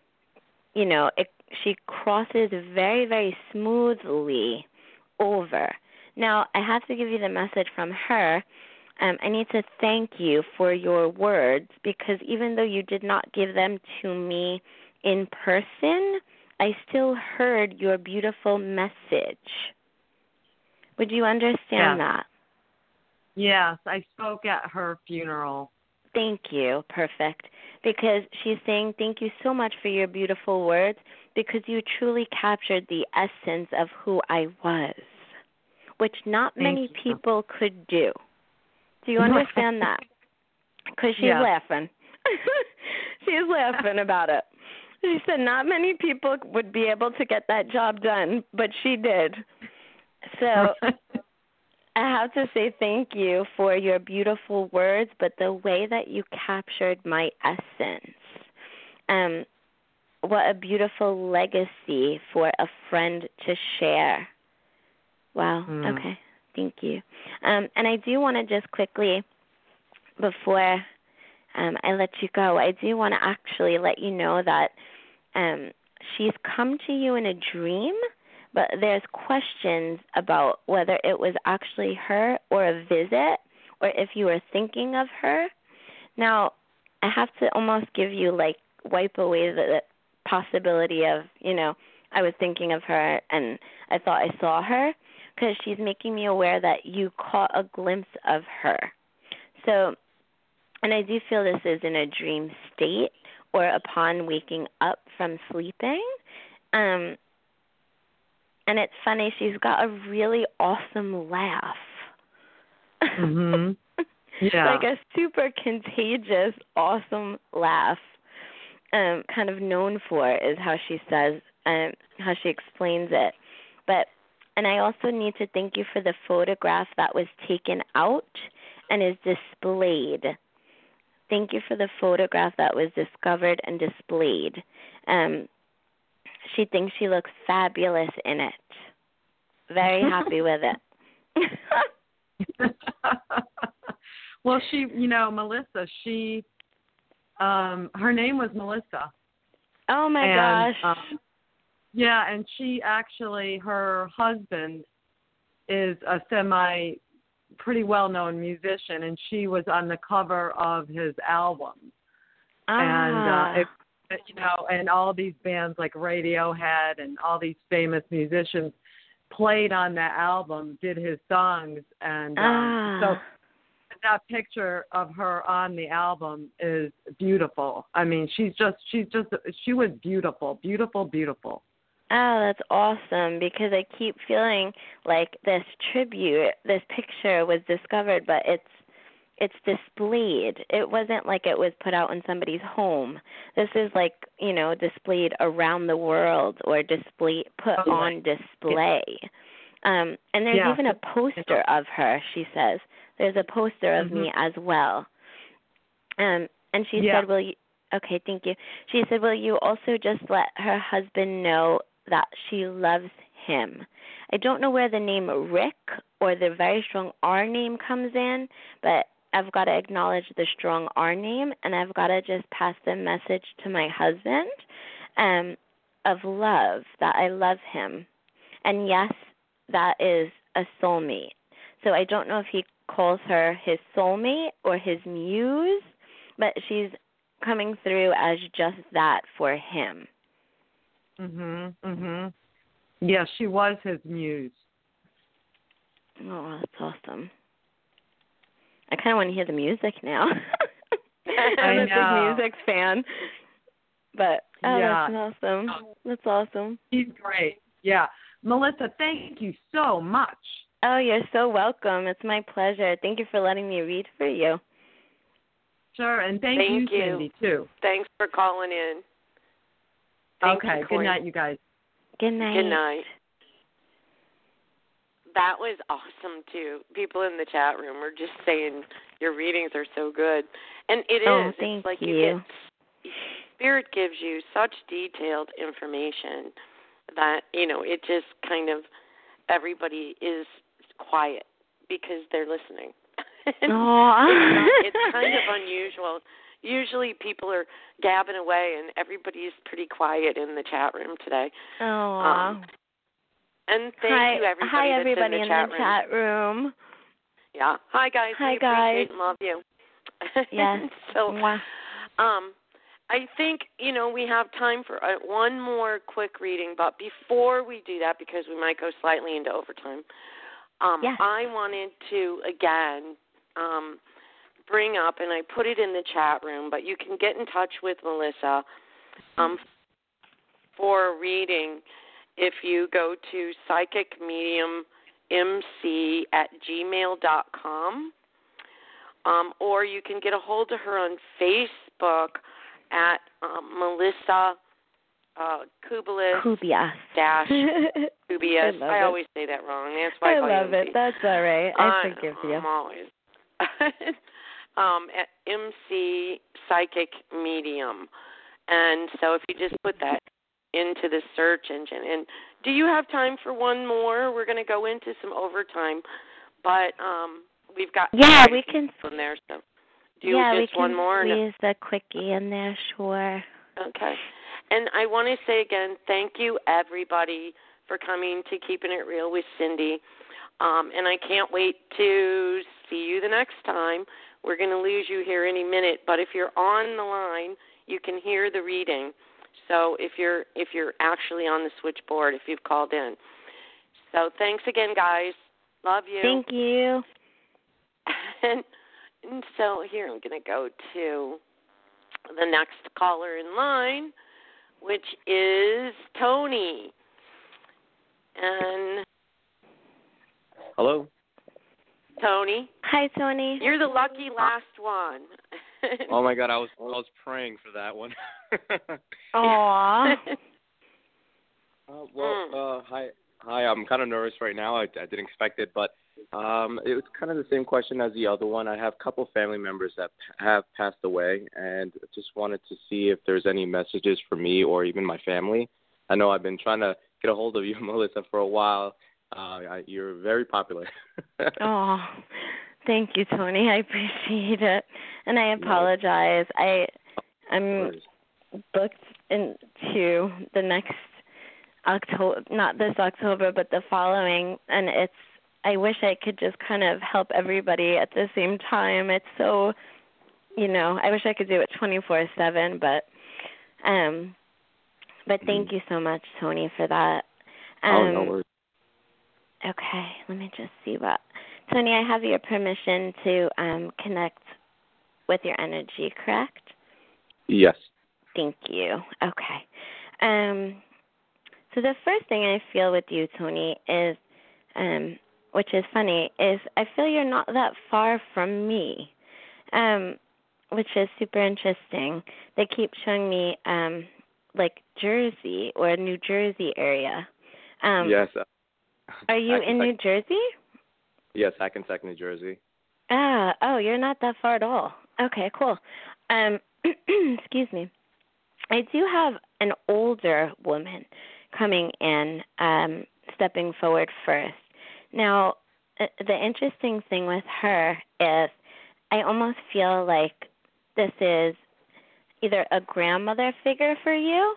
she crosses very, very smoothly over. Now, I have to give you the message from her. I need to thank you for your words, because even though you did not give them to me in person, I still heard your beautiful message. Would you understand that? Yes, I spoke at her funeral. Thank you. Perfect. Because she's saying thank you so much for your beautiful words, because you truly captured the essence of who I was, which not many people could do. Do you understand that? Because she's laughing. She's laughing about it. She said not many people would be able to get that job done, but she did. So I have to say thank you for your beautiful words, but the way that you captured my essence. What a beautiful legacy for a friend to share. Wow. Okay. Thank you. And I do want to just quickly, before I let you go, I do want to actually let you know that she's come to you in a dream, but there's questions about whether it was actually her or a visit, or if you were thinking of her. Now, I have to almost give you, wipe away the possibility of, I was thinking of her and I thought I saw her, because she's making me aware that you caught a glimpse of her. So, and I do feel this is in a dream state or upon waking up from sleeping. And it's funny, she's got a really awesome laugh. Mm-hmm. Yeah. Like a super contagious, awesome laugh. Kind of known for is how she says, how she explains it. But And I also need to thank you for the photograph that was taken out and is displayed. Thank you for the photograph that was discovered and displayed. She thinks she looks fabulous in it. Very happy with it. Well, Melissa, her name was Melissa. Oh, my gosh. Yeah, and she actually, her husband is a pretty well-known musician, and she was on the cover of his album. And, and all these bands like Radiohead and all these famous musicians played on that album, did his songs, and so that picture of her on the album is beautiful. I mean, she was beautiful, beautiful, beautiful. Oh, that's awesome, because I keep feeling like this picture was discovered, but it's displayed. It wasn't like it was put out in somebody's home. This is like, displayed around the world or put on display. And there's even a poster of her, she says. There's a poster of me as well. And she said, okay, thank you. She said, will you also just let her husband know that she loves him? I don't know where the name Rick or the very strong R name comes in, but I've got to acknowledge the strong R name, and I've got to just pass the message to my husband of love, that I love him. And yes, that is a soulmate. So I don't know if he calls her his soulmate or his muse, but she's coming through as just that for him. Yeah, she was his muse. Oh, that's awesome. I kind of want to hear the music now. I'm a big music fan. But, that's awesome. That's awesome. He's great. Yeah. Melissa, thank you so much. Oh, you're so welcome. It's my pleasure. Thank you for letting me read for you. Sure, and thank you, Cindy, too. Thanks for calling in. Okay, good night, you guys. Good night. Good night. That was awesome, too. People in the chat room were just saying your readings are so good. And it is. Thank it's like you. Spirit gives you such detailed information that, it just kind of, everybody is quiet because they're listening. It's kind of unusual. Usually people are gabbing away, and everybody's pretty quiet in the chat room today. And thank you, everybody. Hi, everybody in the chat room. Yeah. Hi, guys. Hi, we guys. Appreciate and love you. Yes. So, I think, we have time for one more quick reading, but before we do that, because we might go slightly into overtime, I wanted to, again, bring up, and I put it in the chat room, but you can get in touch with Melissa for a reading if you go to psychicmediummc@gmail.com, or you can get a hold of her on Facebook at Melissa Kubias. Kubias. I always say that wrong. That's why I love it. That's all right. I forgive you. I'm always. At MC Psychic Medium. And so if you just put that into the search engine. And do you have time for one more? We're going to go into some overtime, but we've got we can in there. So do you just one more? We can squeeze a quickie in there, sure. Okay. And I want to say again, thank you everybody for coming to Keeping It Real with Cindy. And I can't wait to see you the next time. We're going to lose you here any minute, but if you're on the line, you can hear the reading. So if you're actually on the switchboard, if you've called in. So thanks again, guys. Love you. Thank you. And so here I'm going to go to the next caller in line, which is Tony. And hello. Tony. Hi, Tony. You're the lucky last one. Oh my God, I was praying for that one. Aww. Hi. Hi, I'm kind of nervous right now. I didn't expect it, but it was kind of the same question as the other one. I have a couple family members that have passed away, and just wanted to see if there's any messages for me or even my family. I know I've been trying to get a hold of you, Melissa, for a while. You're very popular. Oh, thank you, Tony. I appreciate it, and I apologize. I'm booked into the next October, not this October, but the following, and I wish I could just kind of help everybody at the same time. It's so, I wish I could do it 24/7, but thank you so much, Tony, for that. No worries. Okay, let me just see what. Tony, I have your permission to connect with your energy, correct? Yes. Thank you. Okay. So the first thing I feel with you, Tony, is, which is funny, is I feel you're not that far from me, which is super interesting. They keep showing me like Jersey or New Jersey area. Yes. Are you in New Jersey? Yes, Hackensack, New Jersey. Oh, you're not that far at all. Okay, cool. Excuse me. I do have an older woman coming in, stepping forward first. Now, the interesting thing with her is I almost feel like this is either a grandmother figure for you,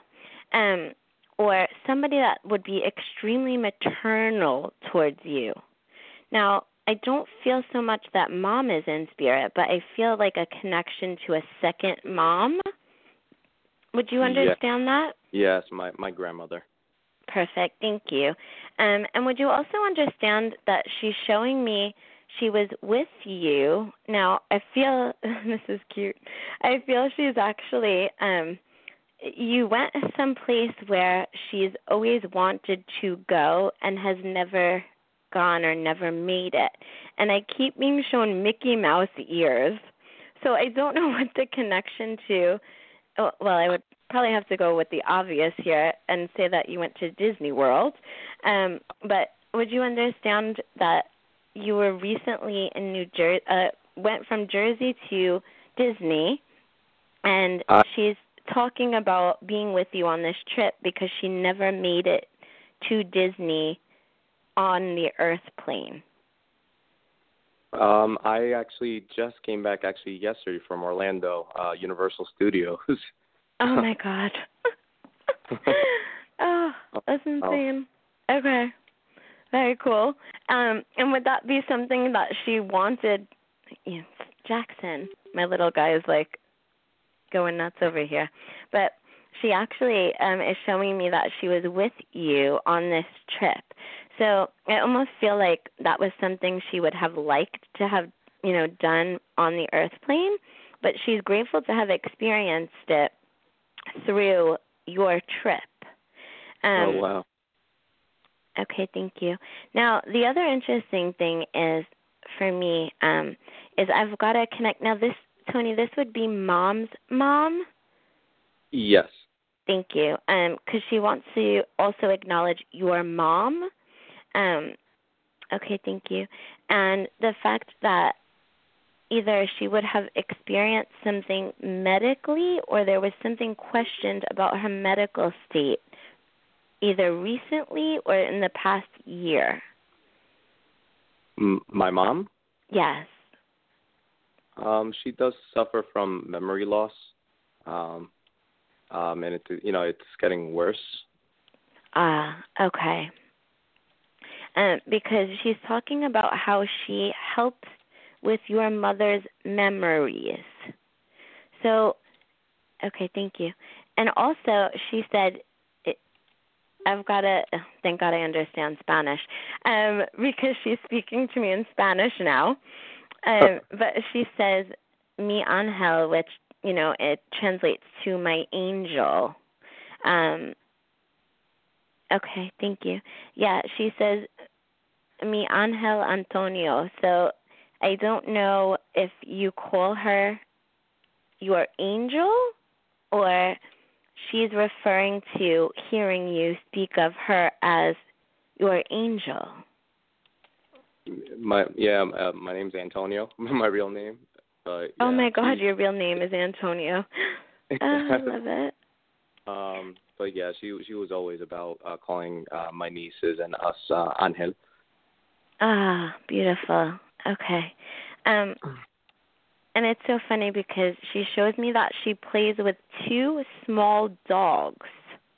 or somebody that would be extremely maternal towards you. Now, I don't feel so much that mom is in spirit, but I feel like a connection to a second mom. Would you understand that? Yes, my grandmother. Perfect, thank you. And would you also understand that she's showing me she was with you? Now, I feel, this is cute, I feel she's actually, you went someplace where she's always wanted to go and has never gone or never made it. And I keep being shown Mickey Mouse ears. So I don't know what the connection to, well, I would probably have to go with the obvious here and say that you went to Disney World. But would you understand that you were recently in New Jersey, went from Jersey to Disney, and she's talking about being with you on this trip because she never made it to Disney on the Earth plane? I actually just came back yesterday from Orlando, Universal Studios. Oh my God. Oh, that's insane. Okay. Very cool. And would that be something that she wanted? Jackson, my little guy, is like going nuts over here. But she actually is showing me that she was with you on this trip. So I almost feel like that was something she would have liked to have, done on the Earth plane, but she's grateful to have experienced it through your trip. Oh, wow. Okay, thank you. Now, the other interesting thing is, for me, is I've got to connect. Now, Tony, this would be Mom's mom? Yes. Thank you. Because she wants to also acknowledge your mom. Okay, thank you. And the fact that either she would have experienced something medically or there was something questioned about her medical state, either recently or in the past year. My mom? Yes. She does suffer from memory loss, and it's getting worse. Okay. Because she's talking about how she helps with your mother's memories. So, okay, thank you. And also, she said, thank God I understand Spanish, because she's speaking to me in Spanish now. But she says, mi ángel, which, it translates to my angel. Okay, thank you. Yeah, she says, mi ángel Antonio. So I don't know if you call her your angel or she's referring to hearing you speak of her as your angel? My name's Antonio. My real name. Yeah, oh my God, your real name is Antonio. I love it. But yeah, she was always about calling my nieces and us Angel. Ah, beautiful. Okay. And it's so funny because she shows me that she plays with 2 small dogs.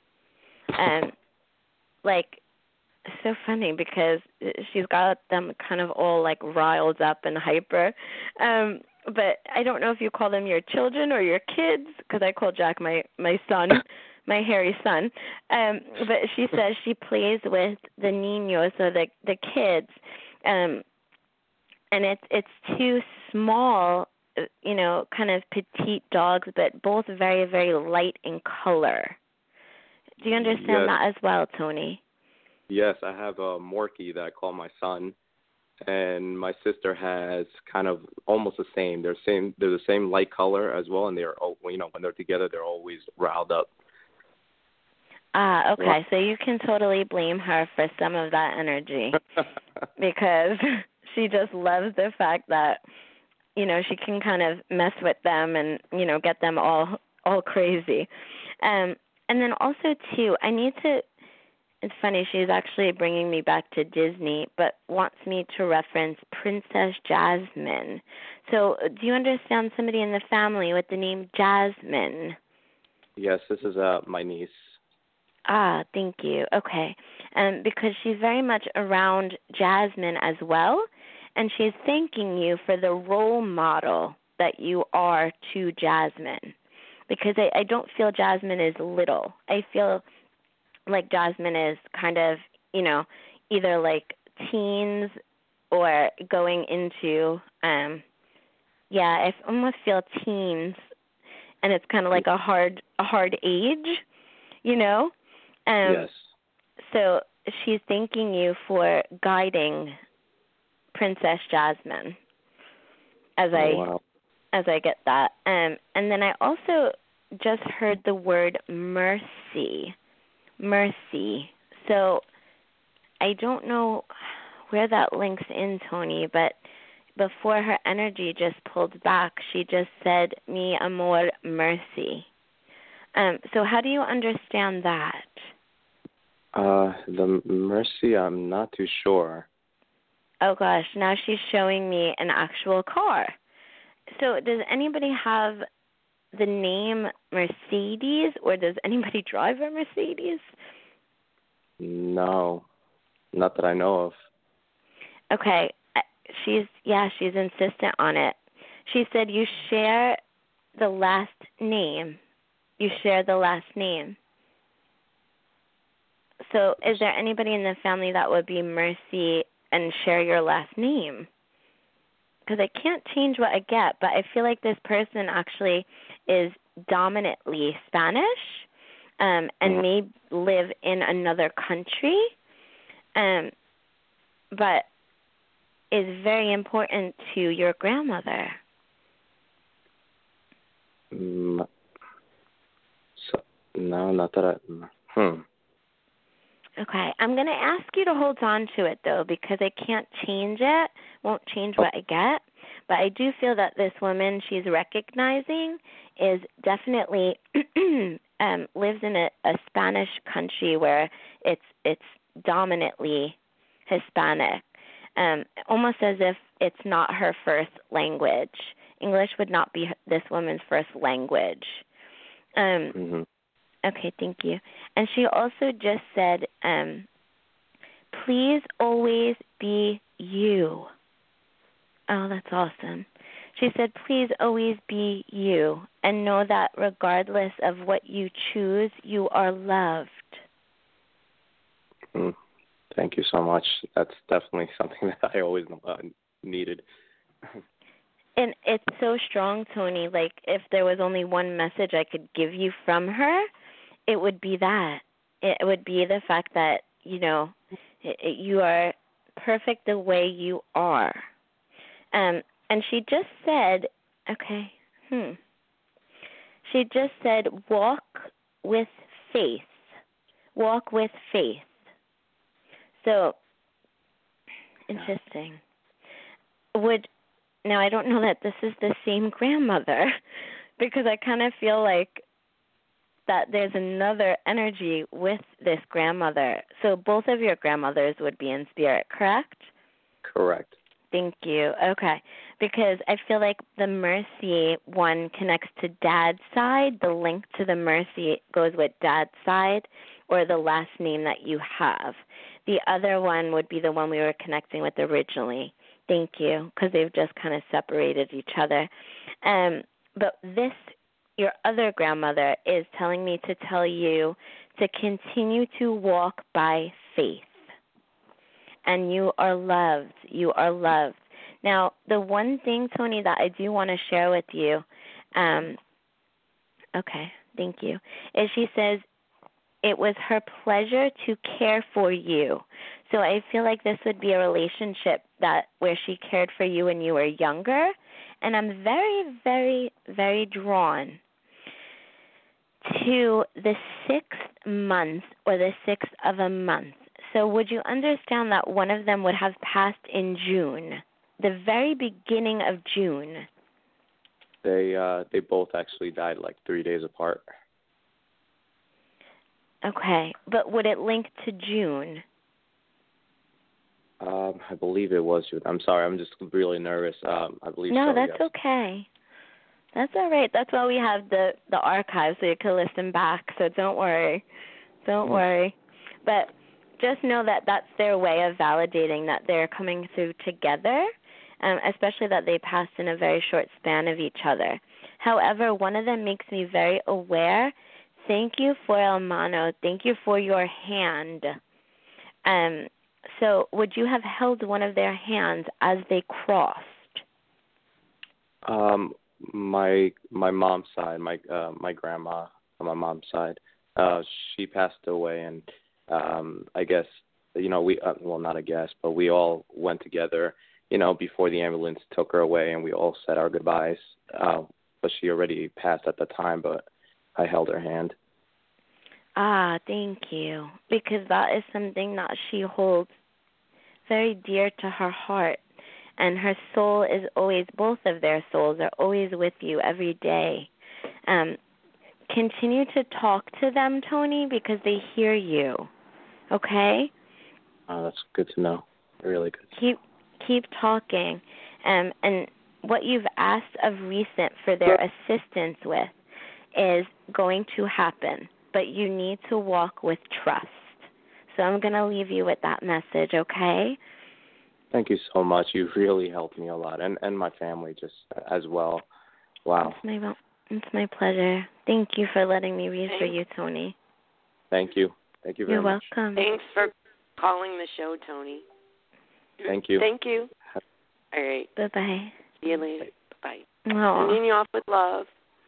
Like, so funny because she's got them kind of all like riled up and hyper. But I don't know if you call them your children or your kids, because I call Jack my son, my hairy son. But she says she plays with the niños, so the kids. And it's 2 small, kind of petite dogs, but both very, very light in color. Do you understand that as well, Tony? Yes, I have a Morkie that I call my son, and my sister has kind of almost the same. They're the same light color as well, and they're when they're together, they're always riled up. Ah, okay. So you can totally blame her for some of that energy because she just loves the fact that she can kind of mess with them and get them all crazy. And then also too, I need to. It's funny, she's actually bringing me back to Disney, but wants me to reference Princess Jasmine. So do you understand somebody in the family with the name Jasmine? Yes, this is my niece. Ah, thank you. Okay. Because she's very much around Jasmine as well, and she's thanking you for the role model that you are to Jasmine. Because I don't feel Jasmine is little. I feel like Jasmine is kind of, either like teens or going into, I almost feel teens, and it's kind of like a hard age, Yes. So she's thanking you for guiding Princess Jasmine as I get that. And then I also just heard the word mercy. So I don't know where that links in, Tony, but before her energy just pulled back, she just said, mi amor, mercy. So how do you understand that? The mercy, I'm not too sure. Oh, gosh, now she's showing me an actual car. So does anybody have the name Mercedes, or does anybody drive a Mercedes? No, not that I know of. Okay, she's insistent on it. She said you share the last name. So is there anybody in the family that would be Mercy and share your last name? Because I can't change what I get, but I feel like this person actually is dominantly Spanish and may live in another country, but is very important to your grandmother. No, not that Okay, I'm going to ask you to hold on to it, though, because I can't change it, won't change what I get. But I do feel that this woman she's recognizing is definitely lives in a Spanish country where it's dominantly Hispanic, almost as if it's not her first language. English would not be this woman's first language. Okay, thank you. And she also just said, please always be you. Oh, that's awesome. She said, please always be you and know that regardless of what you choose, you are loved. Thank you so much. That's definitely something that I always needed. And it's so strong, Tony. Like, if there was only one message I could give you from her, it would be that. It would be the fact that, you are perfect the way you are. And she just said, She just said, walk with faith. Walk with faith. So, interesting. Now, I don't know that this is the same grandmother because I kind of feel like that there's another energy with this grandmother. So both of your grandmothers would be in spirit, correct? Correct. Thank you. Okay. Because I feel like the Mercy one connects to Dad's side. The link to the Mercy goes with Dad's side or the last name that you have. The other one would be the one we were connecting with originally. Thank you, because they've just kind of separated each other. But this, your other grandmother, is telling me to tell you to continue to walk by faith. And you are loved. You are loved. Now, the one thing, Tony, that I do want to share with you, okay, thank you, is she says, it was her pleasure to care for you. So I feel like this would be a relationship where she cared for you when you were younger. And I'm very, very, very drawn to the 6th month or the 6th of a month. So would you understand that one of them would have passed in June, the very beginning of June? They both actually died like 3 days apart. Okay, but would it link to June? I believe it was June. I'm sorry, I'm just really nervous. I believe no, so. That's yes. okay. That's all right. That's why we have the archive so you can listen back. So don't worry. Don't worry. But just know that that's their way of validating that they're coming through together, especially that they passed in a very short span of each other. However, one of them makes me very aware. Thank you for El Mano. Thank you for your hand. So would you have held one of their hands as they crossed? My mom's side, my grandma on my mom's side, she passed away, and I guess we not I guess, but we all went together, before the ambulance took her away, and we all said our goodbyes. But she already passed at the time, but I held her hand. Thank you, because that is something that she holds very dear to her heart, and her soul is always, both of their souls are always with you every day. Continue to talk to them, Tony, because they hear you, okay? That's good to know, really good. Keep talking, and what you've asked of recent for their assistance with is going to happen, but you need to walk with trust. So I'm going to leave you with that message, okay? Thank you so much. You've really helped me a lot, and my family just as well. Wow. It's my pleasure. Thank you for letting me read for you, Tony. Thank you. Thank you very much. You're welcome. Thanks for calling the show, Tony. Thank you. Thank you. All right. Bye-bye. See you later. Bye. Aww. Sending you off with love.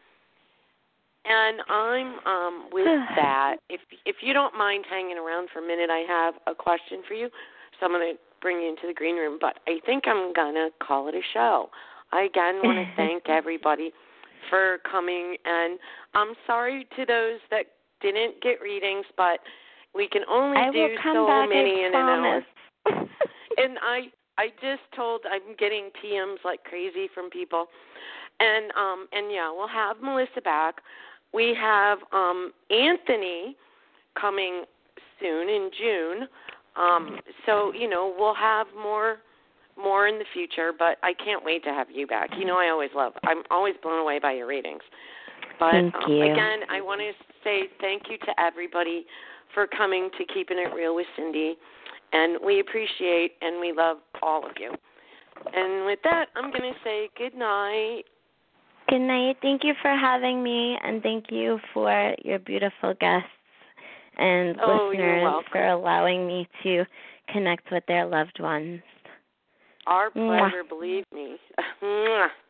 And I'm with that. If you don't mind hanging around for a minute, I have a question for you. So I'm going to bring you into the green room, but I think I'm going to call it a show. I again want to thank everybody for coming, and I'm sorry to those that didn't get readings, but we can only do so many in an hour. And I just told, I'm getting PMs like crazy from people. And yeah, we'll have Melissa back. We have Anthony coming soon in June. So, we'll have more in the future, but I can't wait to have you back. I'm always blown away by your readings. But thank you. Again, I want to say thank you to everybody for coming to Keeping It Real with Cindy. And we appreciate and we love all of you. And with that, I'm going to say good night. Good night. Thank you for having me, and thank you for your beautiful guests and listeners for allowing me to connect with their loved ones. Our pleasure, believe me.